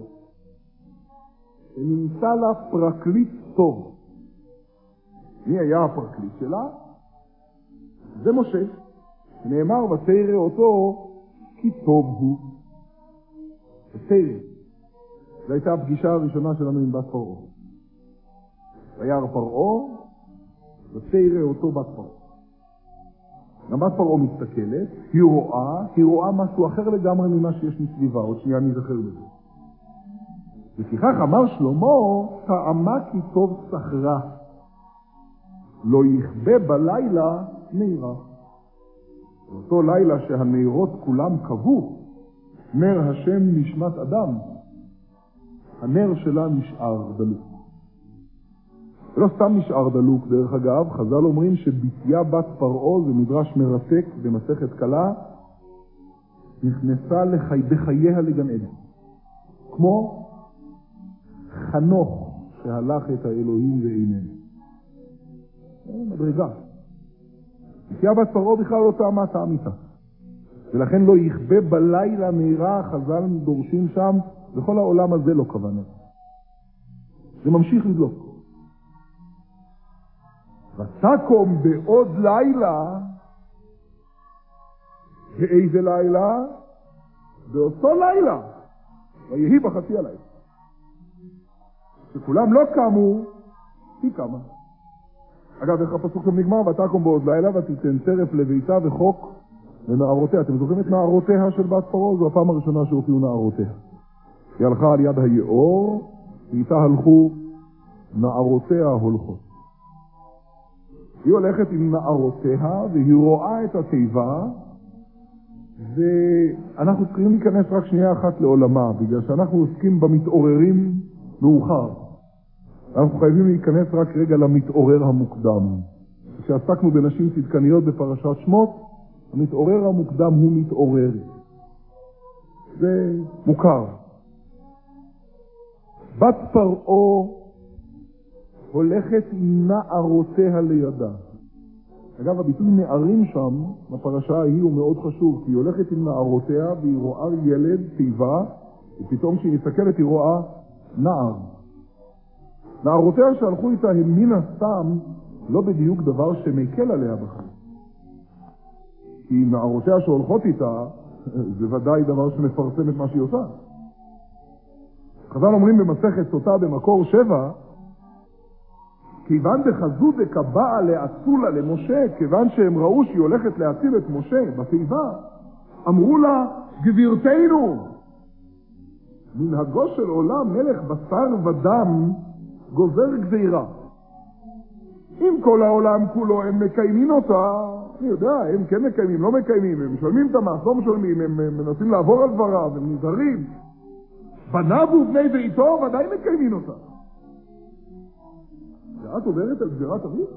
שנמצא לה פרקליט טוב. מי היה הפרקליט שלה? זה משה. נאמר ותרא אותו כי טוב הוא. ותרא. זו הייתה הפגישה הראשונה שלנו עם בת פרעה. וירא פרעה ותרא אותו בת פרעה. גם בת פרעה מסתכלת, היא רואה, היא רואה משהו אחר לגמרי ממה שיש מסביבה. עוד שנייה אני זכר בזה. וכך אמר שלמה, טעמה כי טוב סחרה, לא יכבה בלילה נערה. באותו לילה שהנערות כולם קבו, נר השם נשמת אדם, הנר שלה נשאר דלוק. ולא סתם נשאר דלוק, דרך אגב, חז"ל אומרים שביתיה בת פרעה, זה מדרש מרתק במסכת קלה, נכנסה לחי, בחייה לגן עדן. כמו חנוך שהלך את האלוהים ואיננו. מדרגה. ביתיה בת פרעה בכלל לא טעמה טעמיתה. ולכן לא יכבה בלילה נערה, חז"ל דורשים שם, וכל העולם הזה לא כוונה. זה ממשיך לדלוק. ותקום בעוד לילה, באיזה לילה? באותו לילה, ויהי בחצי הלילה. שכולם לא קמו, היא קמה. אגב, איך הפסוק שם נגמר? ותקום בעוד לילה ותיתן טרף לביתה וחוק לנערותיה. אתם זוכרים את נערותיה של בת פרעה? זו הפעם הראשונה שהופיעו נערותיה. היא הלכה על יד היאור, ואיתה הלכו נערותיה הולכות. היא הולכת עם נערותיה, והיא רואה את התיבה, ואנחנו צריכים להיכנס רק שנייה אחת לעולמה, בגלל שאנחנו עוסקים במתעוררים מאוחר. אנחנו חייבים להיכנס רק רגע למתעורר המוקדם. כשעסקנו בנשים צדקניות בפרשת שמות, המתעורר המוקדם הוא מתעורר. זה מוכר. בת פרעה הולכת עם נערותיה לידה. אגב, הביטוי נערים שם, בפרשה ההיא, הוא מאוד חשוב, כי היא הולכת עם נערותיה והיא רואה ילד, תיבה, ופתאום כשהיא מסתכלת היא רואה נער. נערותיה שהלכו איתה הם מן הסתם לא בדיוק דבר שמקל עליה בחיים. כי נערותיה שהולכות איתה, זה ודאי דבר שמפרסם את מה שהיא עושה. חז"ל אומרים במסכת סוטה במקור שבע, כיוון דחזו דקבעה לאצולה למשה, כיוון שהם ראו שהיא הולכת להציל את משה בתיבה, אמרו לה, גבירתנו, מנהגו של עולם מלך בשר ודם גוזר גזירה. אם כל העולם כולו הם מקיימים אותה, אני יודע, הם כן מקיימים, לא מקיימים, הם משלמים את המס, לא משלמים, הם מנסים לעבור על דבריו, הם נזהרים. בניו ובני ביתו ודאי מקיימים אותה. ואת עוברת על גזירת אביב?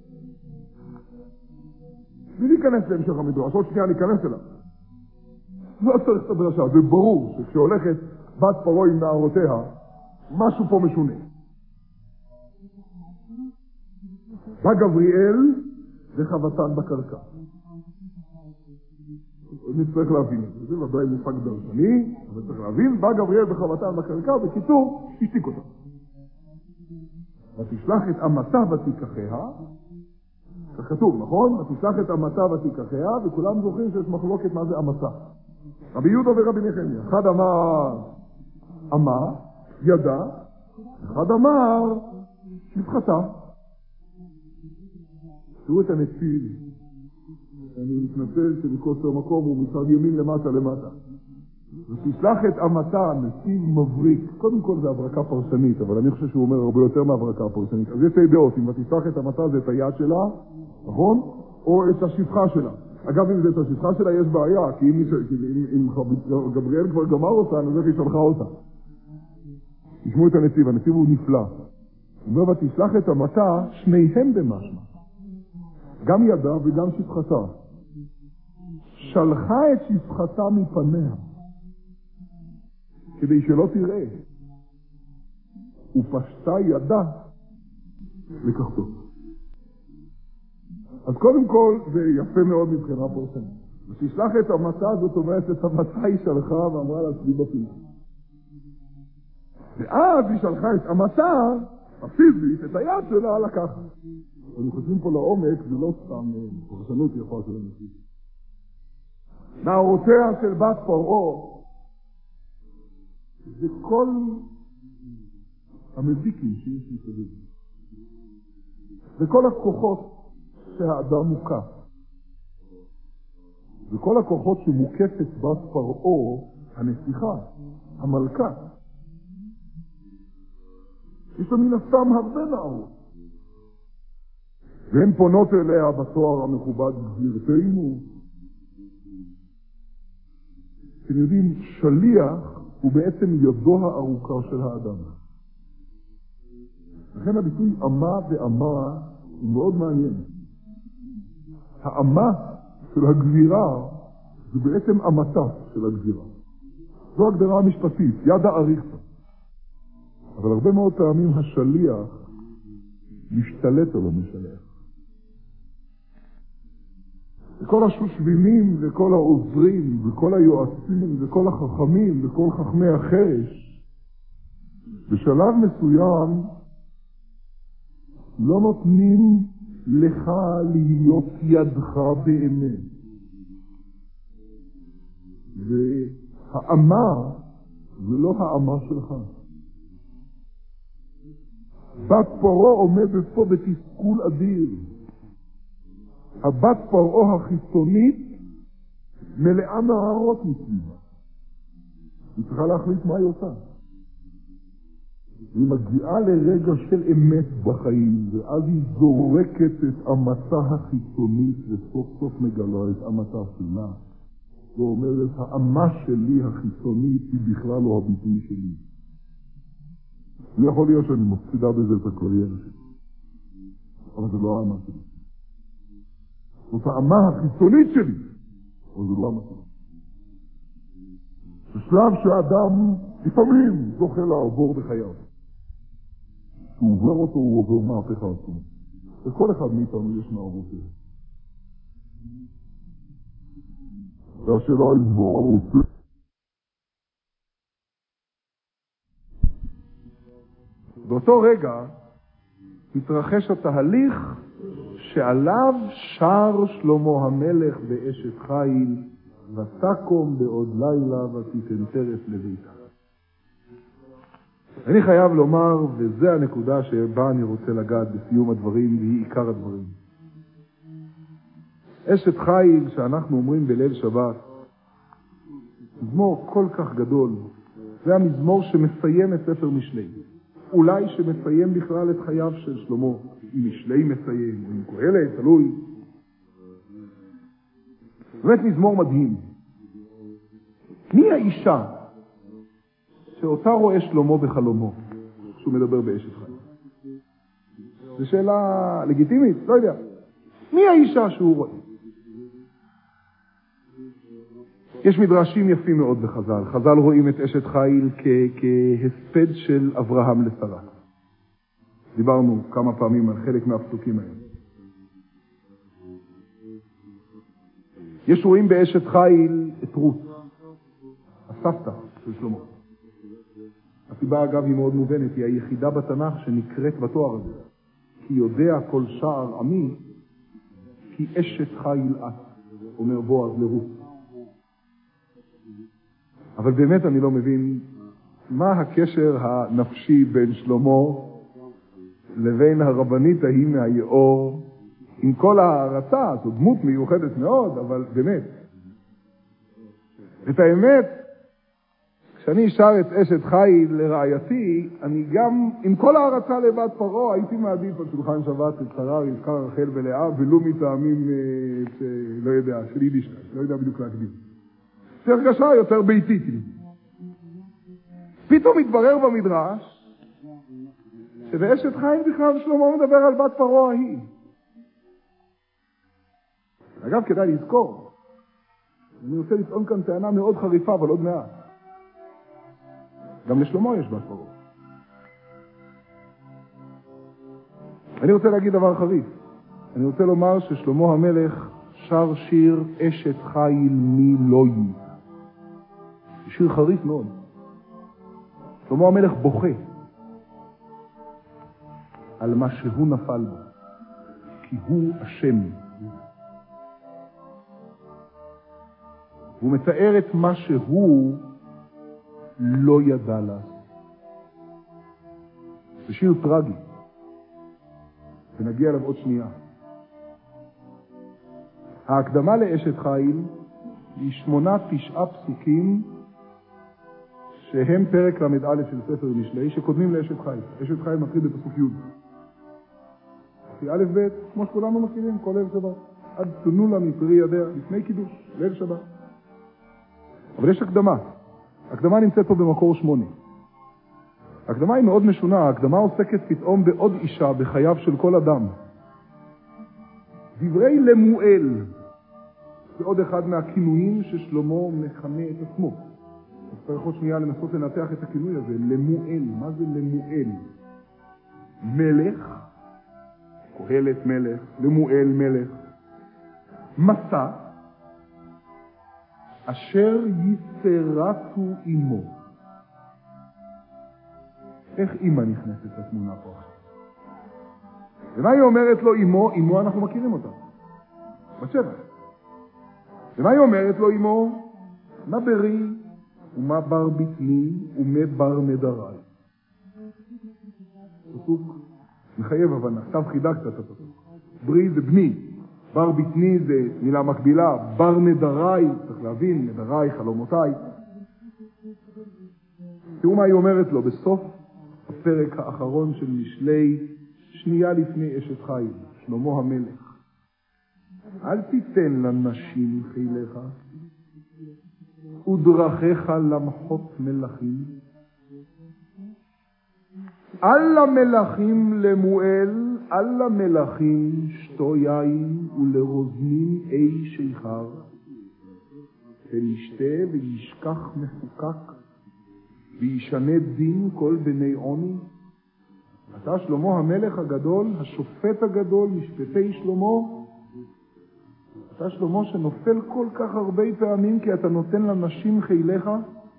בלי להיכנס להמשך המדרש, עוד שנייה להיכנס אליו. לא צריך את הדרשה, זה ברור שכשהולכת בת פרעה עם נערותיה, משהו פה משונה. בא גבריאל וחבטן בקרקע. נצטרך להבין את זה, זה ודאי מושג דרשני, אבל צריך להבין, בא גבריאל בחבטה לקרקע, בקיצור, השתיק אותה. ותשלח את אמתה ותיקחיה, כך כתוב, נכון? ותשלח את אמתה ותיקחיה, וכולם זוכרים שיש מחלוקת מה זה אמתה. רבי יהודה ורבי נחמיה, אחד אמר אמה, ידה, אחד אמר שפחתה. תראו את הנציב, אני מתנצל שבקוצר מקום הוא מצד ימין למטה למטה. ותשלח את אמתה, נציב מבריק, קודם כל זה הברקה פרשנית, אבל אני חושב שהוא אומר הרבה יותר מהברקה פרשנית. אז יש שתי דעות, אם ותשלח את אמתה זה את היד שלה, נכון? או את השפחה שלה. אגב, אם זה את השפחה שלה יש בעיה, כי אם, אם, אם גבריאל כבר גמר אותה, אז איך היא שלחה אותה? תשמעו את הנציב, הנציב הוא נפלא. הוא אומר, ותשלח את אמתה, שניהם במשמע. גם ידה וגם שפחתה. שלחה את שפחתה מפניה, כדי שלא תראה. ופשטה ידה לקחתו. אז קודם כל, זה יפה מאוד מבחינה פרשנית. ותשלח את אמתה, זאת אומרת, את אמתה היא שלחה ואמרה לה סביב הפינה. ואז היא שלחה את אמתה, הפיזית, את היד שלה לקחת. אנחנו חושבים פה לעומק, זה לא סתם פרשנות יפה של הנציב. נערותיה של בת פרעה, זה כל המזיקים שיש מסביב. זה כל הכוחות שהאדם מוקף. זה כל הכוחות שמוקפת בת פרעה, הנסיכה, המלכה. יש לה מן הסתם הרבה נערות. והן פונות אליה בתואר המכובד גבירתנו. אתם יודעים, שליח הוא בעצם ידו הארוכה של האדם. לכן הביטוי אמה ואמה הוא מאוד מעניין. האמה של הגבירה זה בעצם אמתה של הגבירה. זו הגדרה המשפטית, יד האריכתא. אבל הרבה מאוד פעמים השליח משתלט על המשלח. וכל השושבינים וכל העוזרים וכל היועצים וכל החכמים וכל חכמי החרש בשלב מסוים לא נותנים לך להיות ידך באמת. והאמה זה לא האמה שלך. בת פרעה עומדת פה בתסכול אדיר. הבת פרעה החיצונית מלאה נערות מסביבה. היא צריכה להחליט מה היא עושה. היא מגיעה לרגע של אמת בחיים, ואז היא זורקת את אמתה החיצונית וסוף סוף מגלה את אמתה שלה. ואומרת, האמה שלי החיצונית היא בכלל לא הביטוי שלי. זה יכול להיות שאני מפסידה בזה את הקריירה שלי. אבל זה לא האמה שלי. זאת האמה החיצונית שלי. אבל זה לא האמה שלי. בשלב שהאדם לפעמים זוכה לעבור בחייו. כשהוא עובר אותו, הוא עובר מהפכה עצמו. וכל אחד מאיתנו יש מערבות. והשאלה היא מה רוצה. באותו רגע מתרחש התהליך שעליו שר שלמה המלך באשת חיל, ותקום בעוד לילה ותיתן טרף לביתה. אני חייב לומר, וזה הנקודה שבה אני רוצה לגעת בסיום הדברים, והיא עיקר הדברים. אשת חיל שאנחנו אומרים בליל שבת, מזמור כל כך גדול, זה המזמור שמסיים את ספר משלי. אולי שמסיים בכלל את חייו של שלמה, אם משלי מסיים, או אם קהלת, תלוי. באמת מזמור מדהים. מי האישה שאותה רואה שלמה בחלומו, כשהוא מדבר באשת חיל? זו שאלה לגיטימית, לא יודע. מי האישה שהוא רואה? יש מדרשים יפים מאוד בחז"ל. חז"ל רואים את אשת חיל כ- כהספד של אברהם לשרה. דיברנו כמה פעמים על חלק מהפסוקים האלה. יש רואים באשת חיל את רות, הסבתא של שלמה. הסיבה אגב היא מאוד מובנת, היא היחידה בתנ"ך שנקראת בתואר הזה. כי יודע כל שער עמי, כי אשת חיל את, אומר בועז לרות. אבל באמת אני לא מבין מה הקשר הנפשי בין שלמה לבין הרבנית ההיא מהיאור, עם כל ההערצה, זו דמות מיוחדת מאוד, אבל באמת. את האמת, כשאני שר את אשת חיל לרעייתי, אני גם, עם כל ההערצה לבת פרעה, הייתי מעדיף על שולחן שבת את שרה, רבקה, רחל ולאה, ולא מטעמים, לא יודע, של יידישקייט, לא יודע בדיוק להקדים. זה הרגשה יותר ביתית. פתאום מתברר במדרש, שבאשת חיל בכלל שלמה מדבר על בת פרעה ההיא. אגב, כדאי לזכור, אני רוצה לטעון כאן טענה מאוד חריפה, אבל עוד מעט. גם לשלמה יש בת פרעה. אני רוצה להגיד דבר חריף. אני רוצה לומר ששלמה המלך שר שיר אשת חיל מי לא יהי. שיר חריף מאוד. שלמה המלך בוכה על מה שהוא נפל בו, כי הוא אשם. הוא מתאר את מה שהוא לא ידע לה. זה שיר טרגי, ונגיע אליו עוד שנייה. ההקדמה לאשת חיל היא שמונה תשעה פסוקים שהם פרק למד א' של ספר משלי שקודמים לאשת חיל. אשת חיל מתחיל בפסוק י'. כי א' ב', כמו שכולנו מכירים, כל ליל שבת. עד תונו לה מפרי ידיה, לפני קידוש, ליל שבת. אבל יש הקדמה. הקדמה נמצאת פה במקור שמונה. הקדמה היא מאוד משונה. ההקדמה עוסקת פתאום בעוד אישה בחייו של כל אדם. דברי למואל. זה עוד אחד מהכינויים ששלמה מכנה את עצמו. אז צריך עוד שנייה לנסות לנתח את הכינוי הזה. למואל. מה זה למואל? מלך. קהלת מלך. למואל מלך. מסע. אשר יצרתו אימו. איך אימא נכנסת לתמונה פה? ומה היא אומרת לו אימו? אימו אנחנו מכירים אותה. בת שבע. ומה היא אומרת לו אימו? מה ברי ומה בר בטני ומה בר נדרי. פסוק מחייב הבנה. סתם חידה קצת הפסוק. ברי זה בני. בר בטני זה מילה מקבילה, בר נדרי, צריך להבין, נדרי, חלומותיי. תראו מה היא אומרת לו בסוף הפרק האחרון של משלי, שנייה לפני אשת חיל, שלמה המלך. אל תיתן לנשים חיליך, ודרכיך למחות מלכים. על המלכים למואל, על המלכים שתו יין ולרוזנים אי שיכר, ונשתה וישכח מפוקק, וישנה דין כל בני עוני. אתה שלמה המלך הגדול, השופט הגדול, משפטי שלמה, אתה שלמה שנופל כל כך הרבה פעמים כי אתה נותן לנשים חיליך,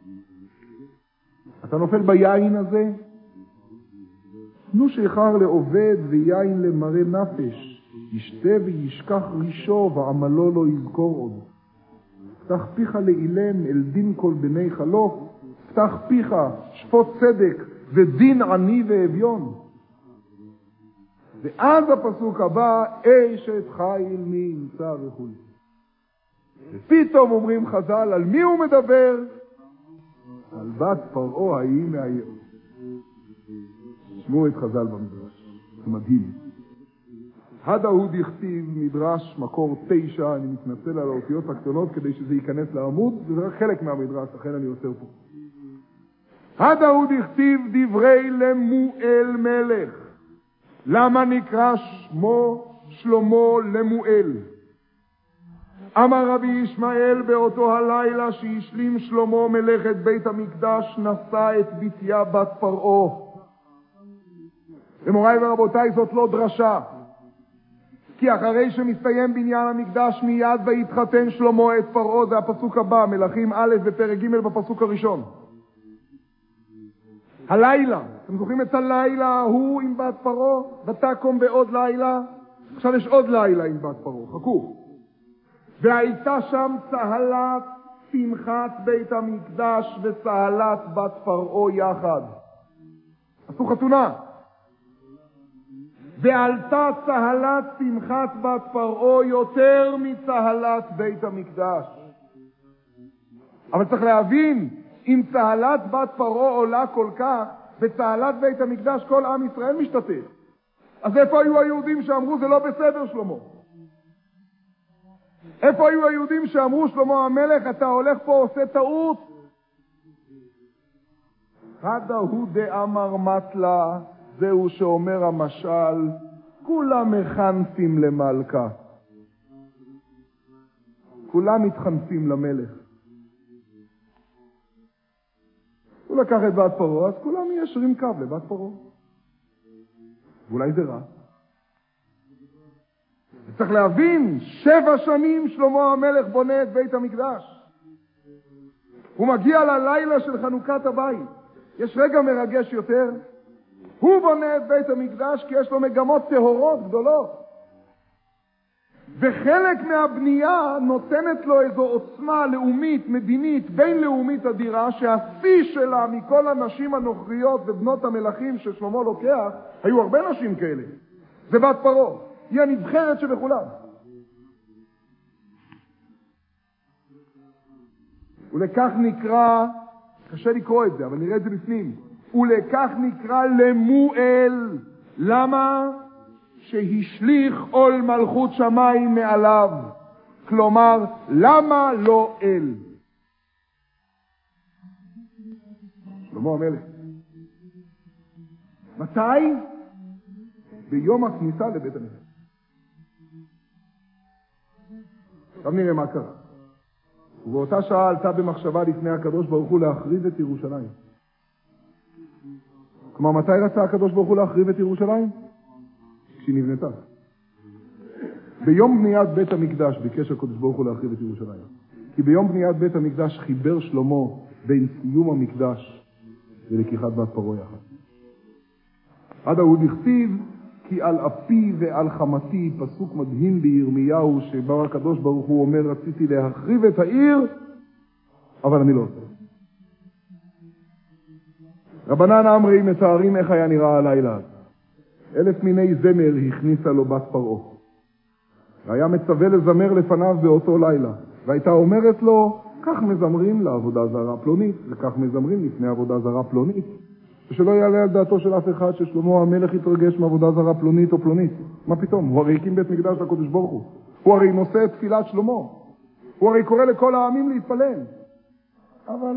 אתה נופל ביין הזה. תנו שיכר לעובד ויין למראה נפש, ישתה וישכח רישו ועמלו לא יזכור עוד. פתח פיך לאילם אל דין כל בני חלוף, פתח פיך שפוט צדק ודין עני ואביון. ואז הפסוק הבא, אשת חיל מי ימצא וכו'. ופתאום אומרים חז"ל, על מי הוא מדבר? על בת פרעה ההיא מהיאור. שמעו את חז"ל במדרש, זה מדהים. הדאו דכתיב מדרש מקור תשע, אני מתנצל על האותיות הקטנות כדי שזה ייכנס לעמוד, וזה רק חלק מהמדרש, לכן אני עוצר פה. הדאו דכתיב דברי למואל מלך. למה נקרא שמו שלמה למואל? אמר רבי ישמעאל באותו הלילה שהשלים שלמה מלאכת בית המקדש, נשא את בתיה בת פרעה. ומוריי ורבותיי, זאת לא דרשה. כי אחרי שמסתיים בניין המקדש מיד ויתחתן שלמה את פרעה, זה הפסוק הבא, מלכים א' בפרק ג' בפסוק הראשון. הלילה, אתם זוכרים את הלילה הוא עם בת פרעה? ותקום בעוד לילה, עכשיו יש עוד לילה עם בת פרעה, חכו. והייתה שם צהלת שמחת בית המקדש וצהלת בת פרעה יחד. עשו חתונה. ועלתה צהלת שמחת בת פרעה יותר מצהלת בית המקדש. אבל צריך להבין, אם צהלת בת פרעה עולה כל כך, בצהלת בית המקדש כל עם ישראל משתתף. אז איפה היו היהודים שאמרו זה לא בסדר שלמה? איפה היו היהודים שאמרו שלמה המלך אתה הולך פה עושה טעות? חדה הוא דאמר מטלה, זהו שאומר המשל, כולם מכנסים למלכה. כולם מתחנסים למלך. הוא לקח את בת פרעה, אז כולם ישרים קו לבת פרעה. ואולי זה רע. צריך להבין, שבע שנים שלמה המלך בונה את בית המקדש. הוא מגיע ללילה של חנוכת הבית. יש רגע מרגש יותר. הוא בונה את בית המקדש כי יש לו מגמות טהורות גדולות. וחלק מהבנייה נותנת לו איזו עוצמה לאומית, מדינית, בינלאומית אדירה, שהשיא שלה מכל הנשים הנוכריות ובנות המלכים ששלמה לוקח, היו הרבה נשים כאלה. זה בת פרעה. היא הנבחרת שבכולם. ולכך נקרא, קשה לקרוא את זה, אבל נראה את זה בפנים. ולכך נקרא למואל. למה? שהשליך עול מלכות שמיים מעליו. כלומר, למה לא אל? שלמה המלך. מתי? ביום הכניסה לבית המקדש. עכשיו נראה מה קרה. ובאותה שעה עלתה במחשבה לפני הקדוש ברוך הוא להחריב את ירושלים. כלומר, מתי רצה הקדוש ברוך הוא להחריב את ירושלים? כשהיא נבנתה. ביום בניית בית המקדש ביקש הקדוש ברוך הוא להחריב את ירושלים. כי ביום בניית בית המקדש חיבר שלמה בין סיום המקדש ולקיחת בת פרעה יחד. עד ההוא דכתיב כי על אפי ועל חמתי, פסוק מדהים בירמיהו שבו הקדוש ברוך הוא אומר רציתי להחריב את העיר אבל אני לא עושה. רבנן אמרי מתארים איך היה נראה הלילה. אלף מיני זמר הכניסה לו בת פרעה. והיה מצווה לזמר לפניו באותו לילה. והייתה אומרת לו, כך מזמרים לעבודה זרה פלונית, וכך מזמרים לפני עבודה זרה פלונית. ושלא יעלה על דעתו של אף אחד ששלמה המלך יתרגש מעבודה זרה פלונית או פלונית. מה פתאום? הוא הרי הקים בית מקדש לקדוש ברוך הוא. הוא הרי נושא את תפילת שלמה. הוא הרי קורא לכל העמים להתפלל. אבל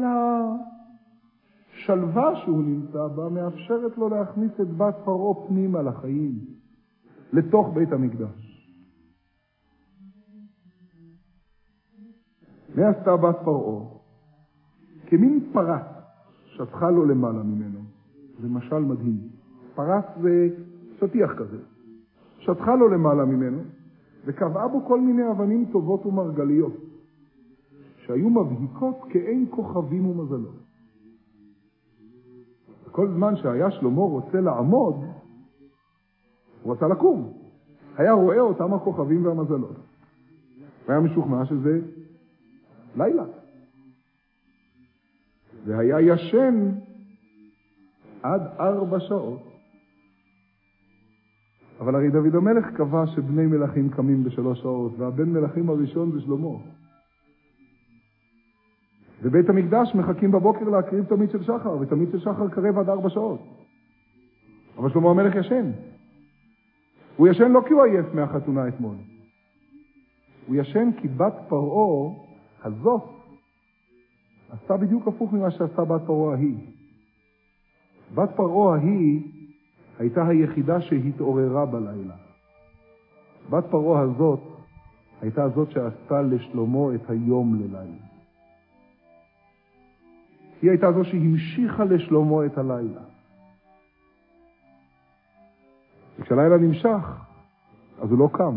השלווה שהוא נמצא בה מאפשרת לו להכניס את בת פרעה פנימה לחיים, לתוך בית המקדש. מה עשתה בת פרעה? כמין פרס שטחה לו למעלה ממנו. זה משל מדהים. פרס זה שטיח כזה. שטחה לו למעלה ממנו, וקבעה בו כל מיני אבנים טובות ומרגליות, שהיו מבהיקות כאין כוכבים ומזלות. כל זמן שהיה שלמה רוצה לעמוד, הוא רצה לקום. היה רואה אותם הכוכבים והמזלות. והיה משוכנע שזה לילה. והיה ישן עד ארבע שעות. אבל הרי דוד המלך קבע שבני מלכים קמים בשלוש שעות, והבן מלכים הראשון זה שלמה. ובית המקדש מחכים בבוקר להקריב תמיד של שחר, ותמיד של שחר קרב עד ארבע שעות. אבל שלמה המלך ישן. הוא ישן לא כי הוא עייף מהחתונה אתמול. הוא ישן כי בת פרעה הזאת עשתה בדיוק הפוך ממה שעשתה בת פרעה ההיא. בת פרעה ההיא הייתה היחידה שהתעוררה בלילה. בת פרעה הזאת הייתה זאת שעשתה לשלמה את היום ללילה. היא הייתה זו שהמשיכה לשלמה את הלילה. וכשהלילה נמשך, אז הוא לא קם.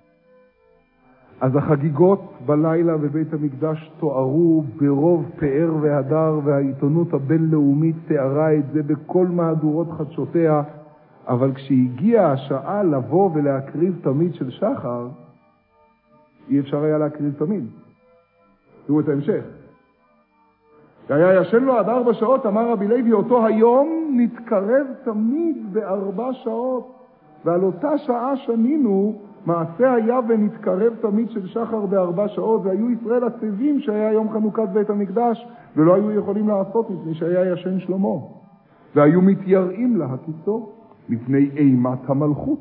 אז החגיגות בלילה בבית המקדש תוארו ברוב פאר והדר, והעיתונות הבינלאומית תיארה את זה בכל מהדורות חדשותיה, אבל כשהגיעה השעה לבוא ולהקריב תמיד של שחר, אי אפשר היה להקריב תמיד. תראו את ההמשך. והיה ישן לו עד ארבע שעות, אמר רבי לוי, אותו היום נתקרב תמיד בארבע שעות, ועל אותה שעה שנינו, מעשה היה ונתקרב תמיד של שחר בארבע שעות, והיו ישראל עצבים שהיה יום חנוכת בית המקדש, ולא היו יכולים לעשות מפני שהיה ישן שלמה. והיו מתייראים להקיצו מפני אימת המלכות.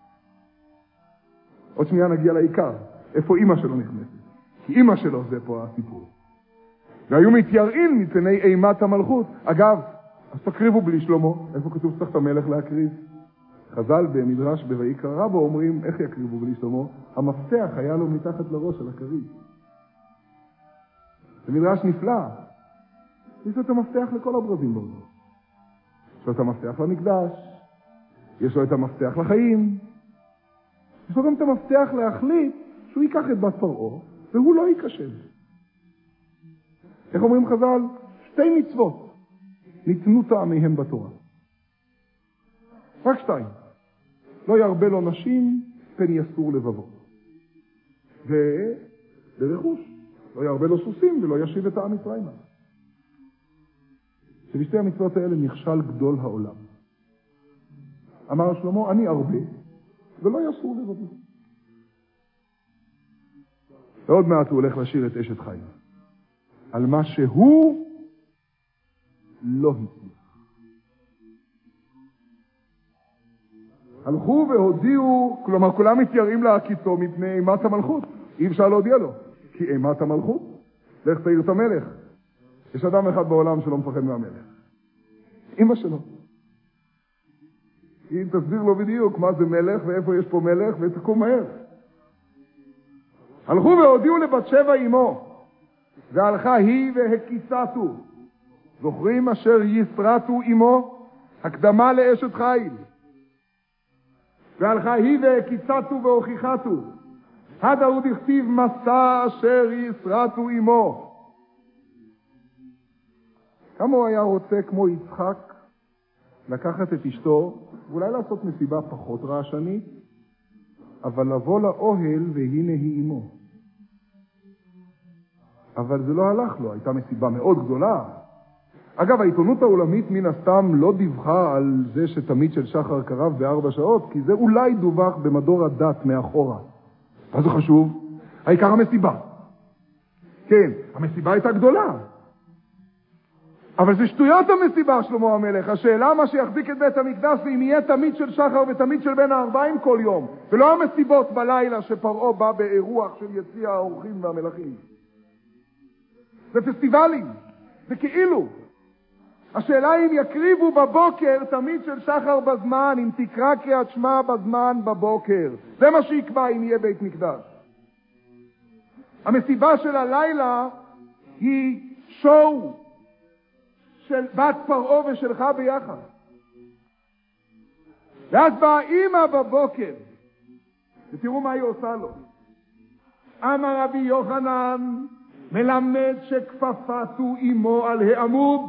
עוד שנייה נגיע לעיקר. איפה אמא שלו נכנסת? כי אמא שלו זה פה הסיפור. והיו מתייראים מפני אימת המלכות. אגב, אז תקריבו בלי שלמה. איפה כתוב צריך את המלך להקריב? חז"ל במדרש בויקרא רבא אומרים, איך יקריבו בלי שלמה? המפתח היה לו מתחת לראש של הקריב. זה מדרש נפלא. יש לו את המפתח לכל הברזים בעולם. יש לו את המפתח למקדש, יש לו את המפתח לחיים, יש לו גם את המפתח להחליט שהוא ייקח את בת פרעה והוא לא ייכשל. איך אומרים חז"ל? שתי מצוות ניתנו טעמיהם בתורה. רק שתיים. לא ירבה לו נשים, פן יסור לבבו. ולרכוש. לא ירבה לו סוסים ולא ישיב את העם מצרימה. שבשתי המצוות האלה נכשל גדול העולם. אמר שלמה, אני ארבה ולא יסור לבבו. ועוד מעט הוא הולך לשיר את אשת חיים. על מה שהוא לא הצליח. הלכו והודיעו, כלומר כולם מתייראים להקיצו מפני אימת המלכות. אי אפשר להודיע לו, כי אימת המלכות. לך תעיר את המלך. יש אדם אחד בעולם שלא מפחד מהמלך. אמא שלו. היא תסביר לו בדיוק מה זה מלך ואיפה יש פה מלך ותקום מהר. הלכו והודיעו לבת שבע אמו, והלכה היא והקיצתו. זוכרים אשר יסרתו אמו? הקדמה לאשת חיל. והלכה היא והקיצתו והוכיחתו. הדה הוא דכתיב מסע אשר יסרתו אמו. כמה הוא היה רוצה כמו יצחק לקחת את אשתו, ואולי לעשות מסיבה פחות רעשנית, אבל לבוא לאוהל והנה היא אמו. אבל זה לא הלך לו, הייתה מסיבה מאוד גדולה. אגב, העיתונות העולמית מן הסתם לא דיווחה על זה שתמיד של שחר קרב בארבע שעות, כי זה אולי דווח במדור הדת מאחורה. מה זה חשוב? העיקר המסיבה. כן, המסיבה הייתה גדולה. אבל זה שטויות המסיבה, שלמה המלך. השאלה מה שיחזיק את בית המקדש, ואם יהיה תמיד של שחר ותמיד של בין הארבעים כל יום, ולא המסיבות בלילה שפרעה בא באירוח של יציע האורחים והמלכים. זה פסטיבלים, זה כאילו. השאלה אם יקריבו בבוקר תמיד של שחר בזמן, אם תקרא קריאת שמע בזמן בבוקר. זה מה שיקבע אם יהיה בית מקדש. המסיבה של הלילה היא שואו של בת פרעה ושלך ביחד. ואז באה אמא בבוקר, ותראו מה היא עושה לו. אמר רבי יוחנן, מלמד שכפפתו אמו על העמוד.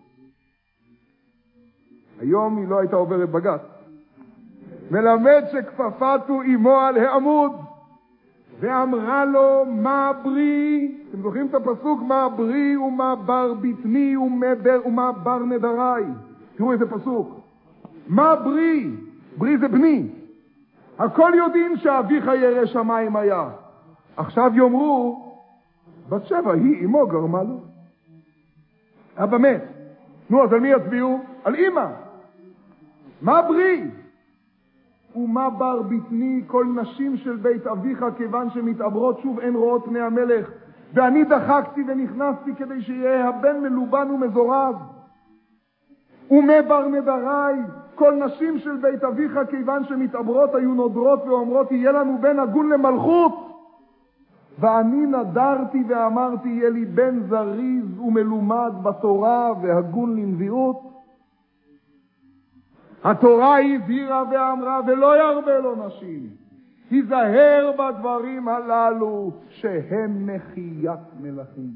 היום היא לא הייתה עוברת בגץ. מלמד שכפפתו אמו על העמוד. ואמרה לו, מה בריא? אתם זוכרים את הפסוק? מה בריא ומה בר בטני ומבר ומה בר נדרי. תראו איזה פסוק. מה בריא? בריא זה בני. הכל יודעים שאביך ירא שמיים היה. עכשיו יאמרו, בת שבע היא אמו גרמה לו. אבא מת. נו, אז על מי יצביעו? על אמא. מה בריא? ומה בר בטני? כל נשים של בית אביך, כיוון שמתעברות שוב אין רואות פני המלך. ואני דחקתי ונכנסתי כדי שיהיה הבן מלובן ומזורז. ומה בר נדרי? כל נשים של בית אביך, כיוון שמתעברות היו נודרות ואומרות יהיה לנו בן הגון למלכות. ואני נדרתי ואמרתי יהיה לי בן זריז ומלומד בתורה והגון לנביאות. התורה הזהירה ואמרה ולא ירבה לו נשים, היזהר בדברים הללו שהם מחיית מלכים.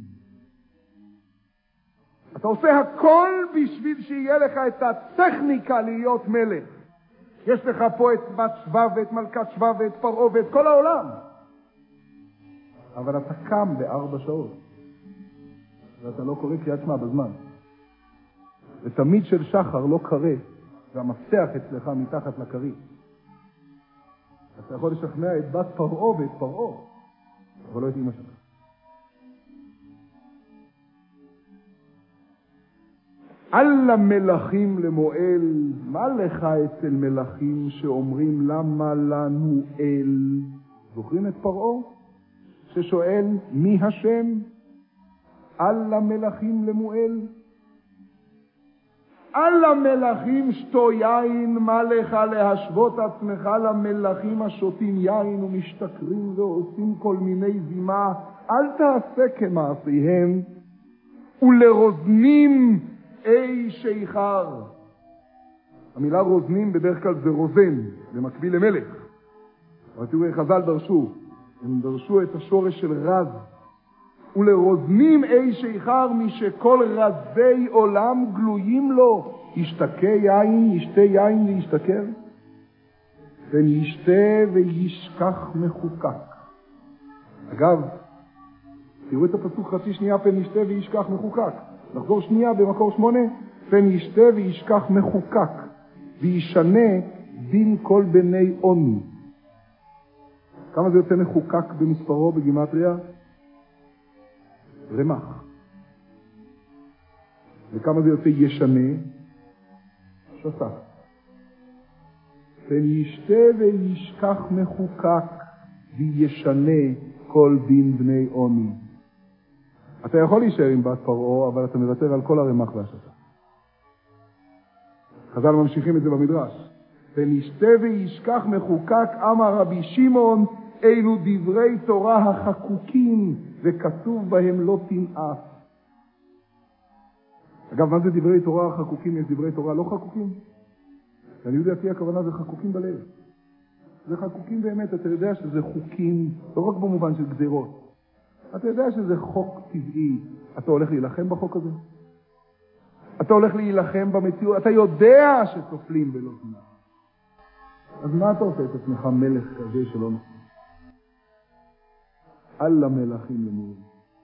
אתה עושה הכל בשביל שיהיה לך את הטכניקה להיות מלך. יש לך פה את בת שבא ואת מלכת שבא ואת פרעה ואת כל העולם. אבל אתה קם בארבע שעות. ואתה לא קורא קריאת שמע בזמן. ותמיד של שחר לא קרא, והמפתח אצלך מתחת לקריא. אתה יכול לשכנע את בת פרעה ואת פרעה, אבל לא את אמא שלך. על המלכים למועל, מה לך אצל מלכים שאומרים למה לנו אל? זוכרים את פרעה? ששואל מי השם? על המלכים למועל. על המלכים שתו יין, מה לך להשוות עצמך למלכים השותים יין ומשתכרים ועושים כל מיני זימה? אל תעשה כמעשיהם, ולרוזנים אי שיכר. המילה רוזנים בדרך כלל זה רוזן, במקביל למלך. אבל תראו איך חז"ל דרשו, הם דרשו את השורש של רז. ולרוזנים אי שיכר, משכל רזי עולם גלויים לו, ישתקה יין, ישתה יין וישתכר. פן ישתה וישכח מחוקק. אגב, תראו את הפסוק חצי שנייה, פן ישתה וישכח מחוקק. נחזור שנייה במקור שמונה, פן ישתה וישכח מחוקק, וישנה דין כל בני עוני. כמה זה יוצא מחוקק במספרו בגימטריה? רמח. וכמה זה יוצא ישנה? שוסף. פן ישתה וישכח מחוקק, וישנה כל דין בני עוני. אתה יכול להישאר עם בת פרעה, אבל אתה מוותר על כל הרמח והשסה. חז"ל ממשיכים את זה במדרש. פן ישתה וישכח מחוקק, אמר רבי שמעון, אלו דברי תורה החקוקים, וכתוב בהם לא תנאף. אגב, מה זה דברי תורה החקוקים? יש דברי תורה לא חקוקים? אני יודעתי הכוונה זה חקוקים בלב. זה חקוקים באמת, אתה יודע שזה חוקים, לא רק במובן של גזירות. אתה יודע שזה חוק טבעי. אתה הולך להילחם בחוק הזה? אתה הולך להילחם במציאות? אתה יודע שסופלים בלא תנאף. אז מה אתה עושה את עצמך מלך כזה שלא נופל? על המלכים למורים.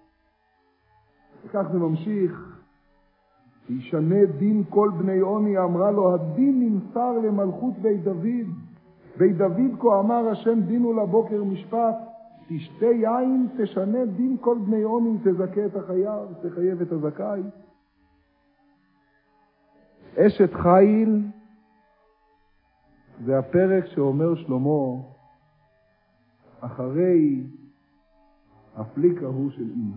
וכך זה ממשיך. ישנה דין כל בני עוני, אמרה לו, הדין נמסר למלכות בית דוד. בית דוד כה אמר השם דינו לבוקר משפט, תשתה יין, תשנה דין כל בני עוני, תזכה את החייב, תחייב את הזכאי. אשת חיל, זה הפרק שאומר שלמה, אחרי הפליק ההוא של אמא.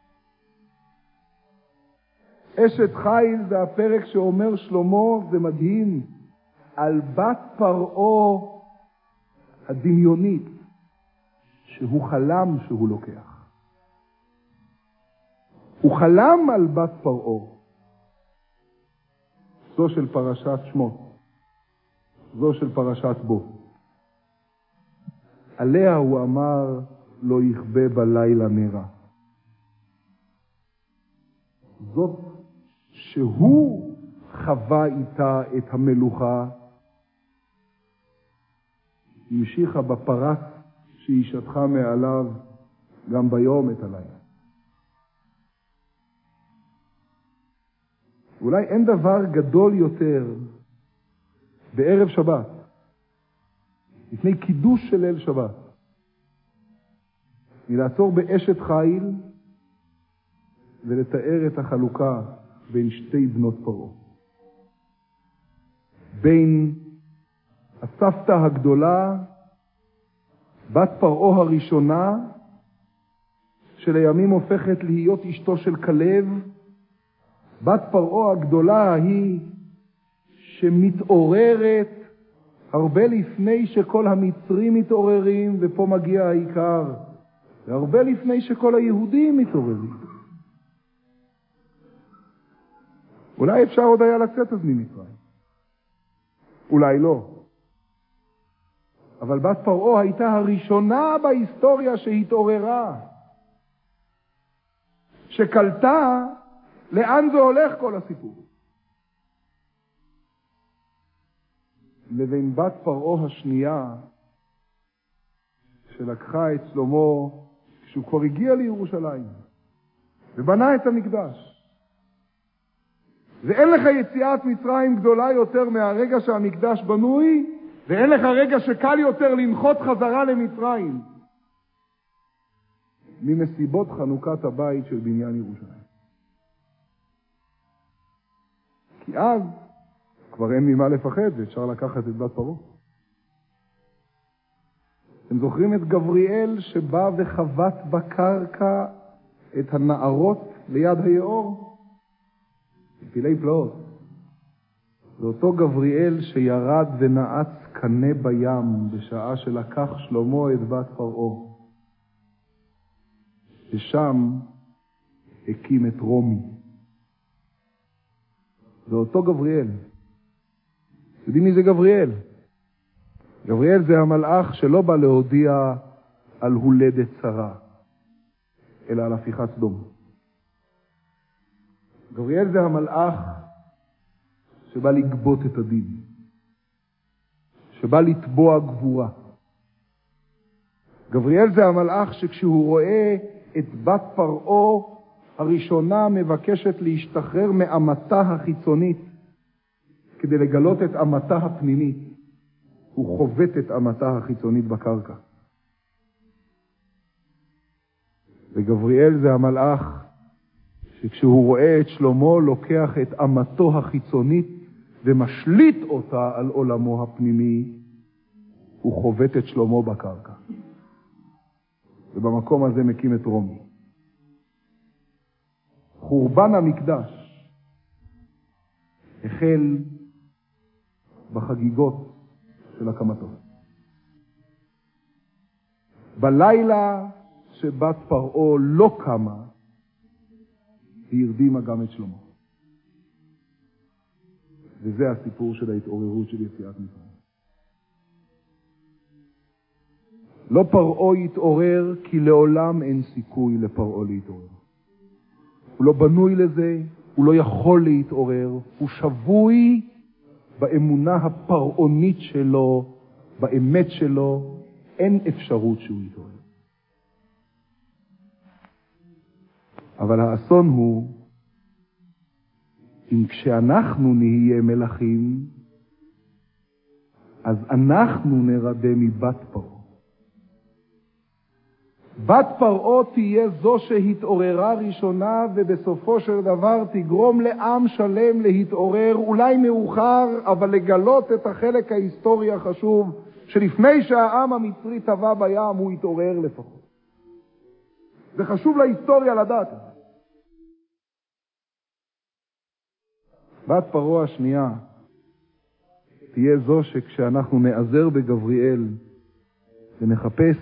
אשת חיל זה הפרק שאומר שלמה, זה מדהים, על בת פרעה הדמיונית, שהוא חלם שהוא לוקח. הוא חלם על בת פרעה. זו של פרשת שמות. זו של פרשת בו. עליה הוא אמר, לא יכבה בלילה נרה. זאת שהוא חווה איתה את המלוכה, המשיכה בפרס שהיא שטחה מעליו גם ביום את הלילה. אולי אין דבר גדול יותר בערב שבת, לפני קידוש של ליל שבת, מלעצור באשת חיל ולתאר את החלוקה בין שתי בנות פרעה. בין הסבתא הגדולה, בת פרעה הראשונה, שלימים הופכת להיות אשתו של כלב, בת פרעה הגדולה היא שמתעוררת הרבה לפני שכל המצרים מתעוררים, ופה מגיע העיקר, והרבה לפני שכל היהודים מתעוררים. אולי אפשר עוד היה לצאת אז ממצרים. אולי לא. אבל בת פרעה הייתה הראשונה בהיסטוריה שהתעוררה, שקלטה לאן זה הולך כל הסיפור. לבין בת פרעה השנייה, שלקחה את שלמה כשהוא כבר הגיע לירושלים, ובנה את המקדש. ואין לך יציאת מצרים גדולה יותר מהרגע שהמקדש בנוי, ואין לך רגע שקל יותר לנחות חזרה למצרים, ממסיבות חנוכת הבית של בניין ירושלים. כי אז כבר אין ממה לפחד, ואפשר לקחת את בת פרעה. אתם זוכרים את גבריאל שבא וחבט בקרקע את הנערות ליד היאור? פילי פלאות. זה אותו גבריאל שירד ונעץ קנה בים בשעה שלקח שלמה את בת פרעה. ושם הקים את רומי. זה אותו גבריאל. יודעים מי זה גבריאל? גבריאל זה המלאך שלא בא להודיע על הולדת שרה, אלא על הפיכת סדום. גבריאל זה המלאך שבא לגבות את הדין, שבא לתבוע גבורה. גבריאל זה המלאך שכשהוא רואה את בת פרעה הראשונה מבקשת להשתחרר מאמתה החיצונית כדי לגלות את אמתה הפנימית, הוא חובט את אמתה החיצונית בקרקע. וגבריאל זה המלאך שכשהוא רואה את שלמה לוקח את אמתו החיצונית ומשליט אותה על עולמו הפנימי, הוא חובט את שלמה בקרקע. ובמקום הזה מקים את רומי. חורבן המקדש החל בחגיגות של הקמתו. בלילה שבת פרעה לא קמה, היא הרדימה גם את שלמה. וזה הסיפור של ההתעוררות של יציאת מצרים. לא פרעה יתעורר, כי לעולם אין סיכוי לפרעה להתעורר. הוא לא בנוי לזה, הוא לא יכול להתעורר, הוא שבוי באמונה הפרעונית שלו, באמת שלו, אין אפשרות שהוא יתעורר. אבל האסון הוא, אם כשאנחנו נהיה מלכים, אז אנחנו נרדם מבת פרעה. בת פרעה תהיה זו שהתעוררה ראשונה, ובסופו של דבר תגרום לעם שלם להתעורר, אולי מאוחר, אבל לגלות את החלק ההיסטורי החשוב, שלפני שהעם המצרי טבע בים, הוא התעורר לפחות. זה חשוב להיסטוריה לדעת. בת פרעה השנייה תהיה זו שכשאנחנו נעזר בגבריאל ונחפש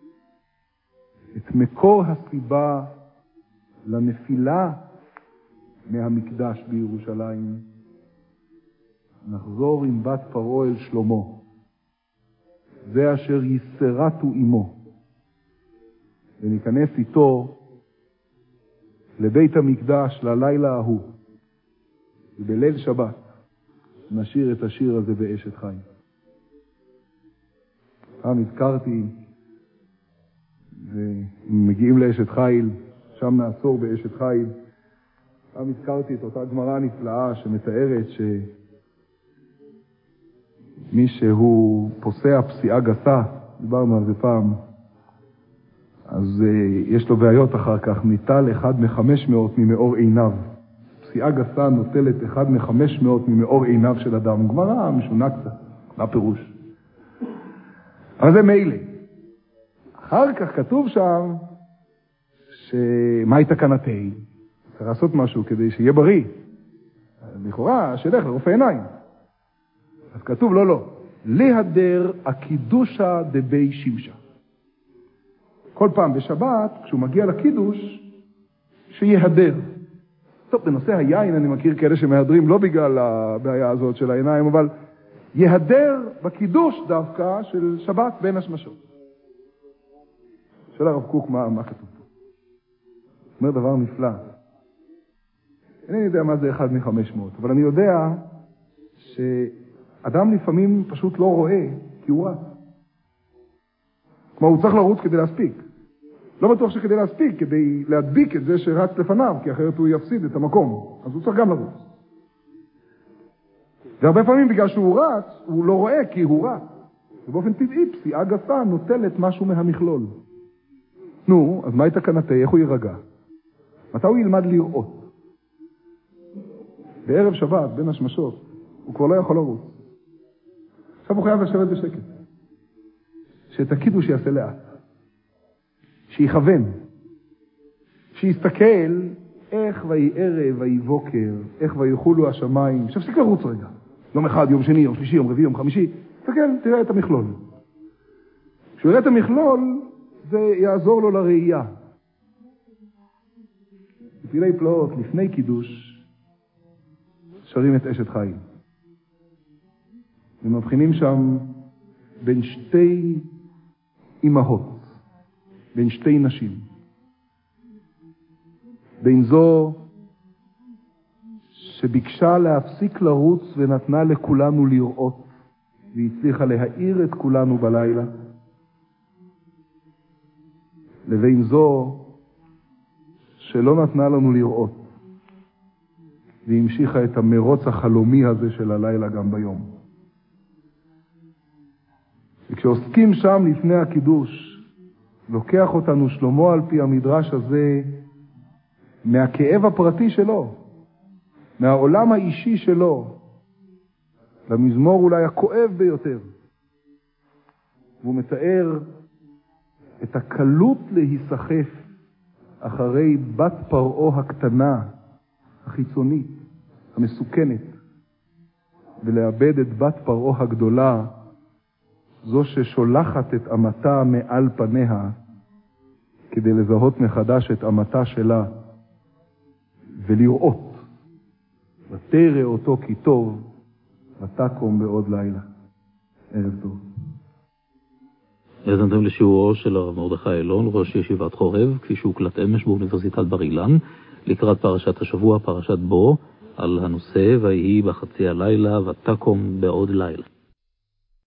את מקור הסיבה לנפילה מהמקדש בירושלים, נחזור עם בת פרעה אל שלמה, זה אשר יסרתו עמו, וניכנס איתו לבית המקדש ללילה ההוא, ובליל שבת נשיר את השיר הזה באשת חיל. פעם הזכרתי, ומגיעים לאשת חיל, שם נעצור באשת חיל. פעם הזכרתי את אותה גמרא נפלאה שמתארת שמי שהוא פוסע פסיעה גסה, דיברנו על זה פעם, אז uh, יש לו בעיות אחר כך, ניטל אחד מחמש מאות ממאור עיניו. פסיעה גסה נוטלת אחד מחמש מאות ממאור עיניו של אדם. גמרא משונה קצת, מה פירוש? אבל זה מילא. אחר כך כתוב שם, שמה הייתה תקנתי? צריך לעשות משהו כדי שיהיה בריא. לכאורה, שילך לרופא עיניים. אז כתוב, לא, לא. להדר הקידושה דבי שמשה. כל פעם בשבת, כשהוא מגיע לקידוש, שיהדר. טוב, בנושא היין אני מכיר כאלה שמהדרים לא בגלל הבעיה הזאת של העיניים, אבל יהדר בקידוש דווקא של שבת בין השמשות. שאלה הרב קוק מה, מה כתוב פה. אומר דבר נפלא. אני יודע מה זה אחד מחמש מאות, אבל אני יודע שאדם לפעמים פשוט לא רואה כי הוא רץ. כלומר, הוא צריך לרוץ כדי להספיק. לא בטוח שכדי להספיק, כדי להדביק את זה שרץ לפניו, כי אחרת הוא יפסיד את המקום. אז הוא צריך גם לרוץ. והרבה פעמים בגלל שהוא רץ, הוא לא רואה כי הוא רץ. ובאופן טבעי, פסיעה גסה נוטלת משהו מהמכלול. נו, אז מהי תקנתה? איך הוא יירגע? מתי הוא ילמד לראות? בערב שבת, בין השמשות, הוא כבר לא יכול לרוץ. עכשיו הוא חייב לשבת בשקט. שתקידו שיעשה לאט. שיכוון. שיסתכל איך ויהי ערב ויהי בוקר, איך ויחולו השמיים. שפסיק לרוץ רגע. יום אחד, יום שני, יום שלישי, יום רביעי, יום חמישי. תסתכל, תראה את המכלול. כשהוא יראה את המכלול, זה יעזור לו לראייה. בפעילי פלאות, לפני קידוש, שרים את אשת חיים. ומבחינים שם בין שתי אמהות, בין שתי נשים. בין זו שביקשה להפסיק לרוץ ונתנה לכולנו לראות, והצליחה להאיר את כולנו בלילה, לבין זו שלא נתנה לנו לראות, והמשיכה את המרוץ החלומי הזה של הלילה גם ביום. וכשעוסקים שם לפני הקידוש, לוקח אותנו שלמה על פי המדרש הזה מהכאב הפרטי שלו, מהעולם האישי שלו, למזמור אולי הכואב ביותר. והוא מתאר את הקלות להיסחף אחרי בת פרעה הקטנה, החיצונית, המסוכנת, ולאבד את בת פרעה הגדולה, זו ששולחת את אמתה מעל פניה, כדי לזהות מחדש את אמתה שלה, ולראות, ותראה אותו כי טוב, ותקום בעוד לילה. ערב טוב. האזנתם לשיעורו של הרב מרדכי אילון, ראש ישיבת חורב, כפי שהוקלט אמש באוניברסיטת בר אילן, לקראת פרשת השבוע, פרשת בו, על הנושא ויהי בחצי הלילה ותקום בעוד לילה.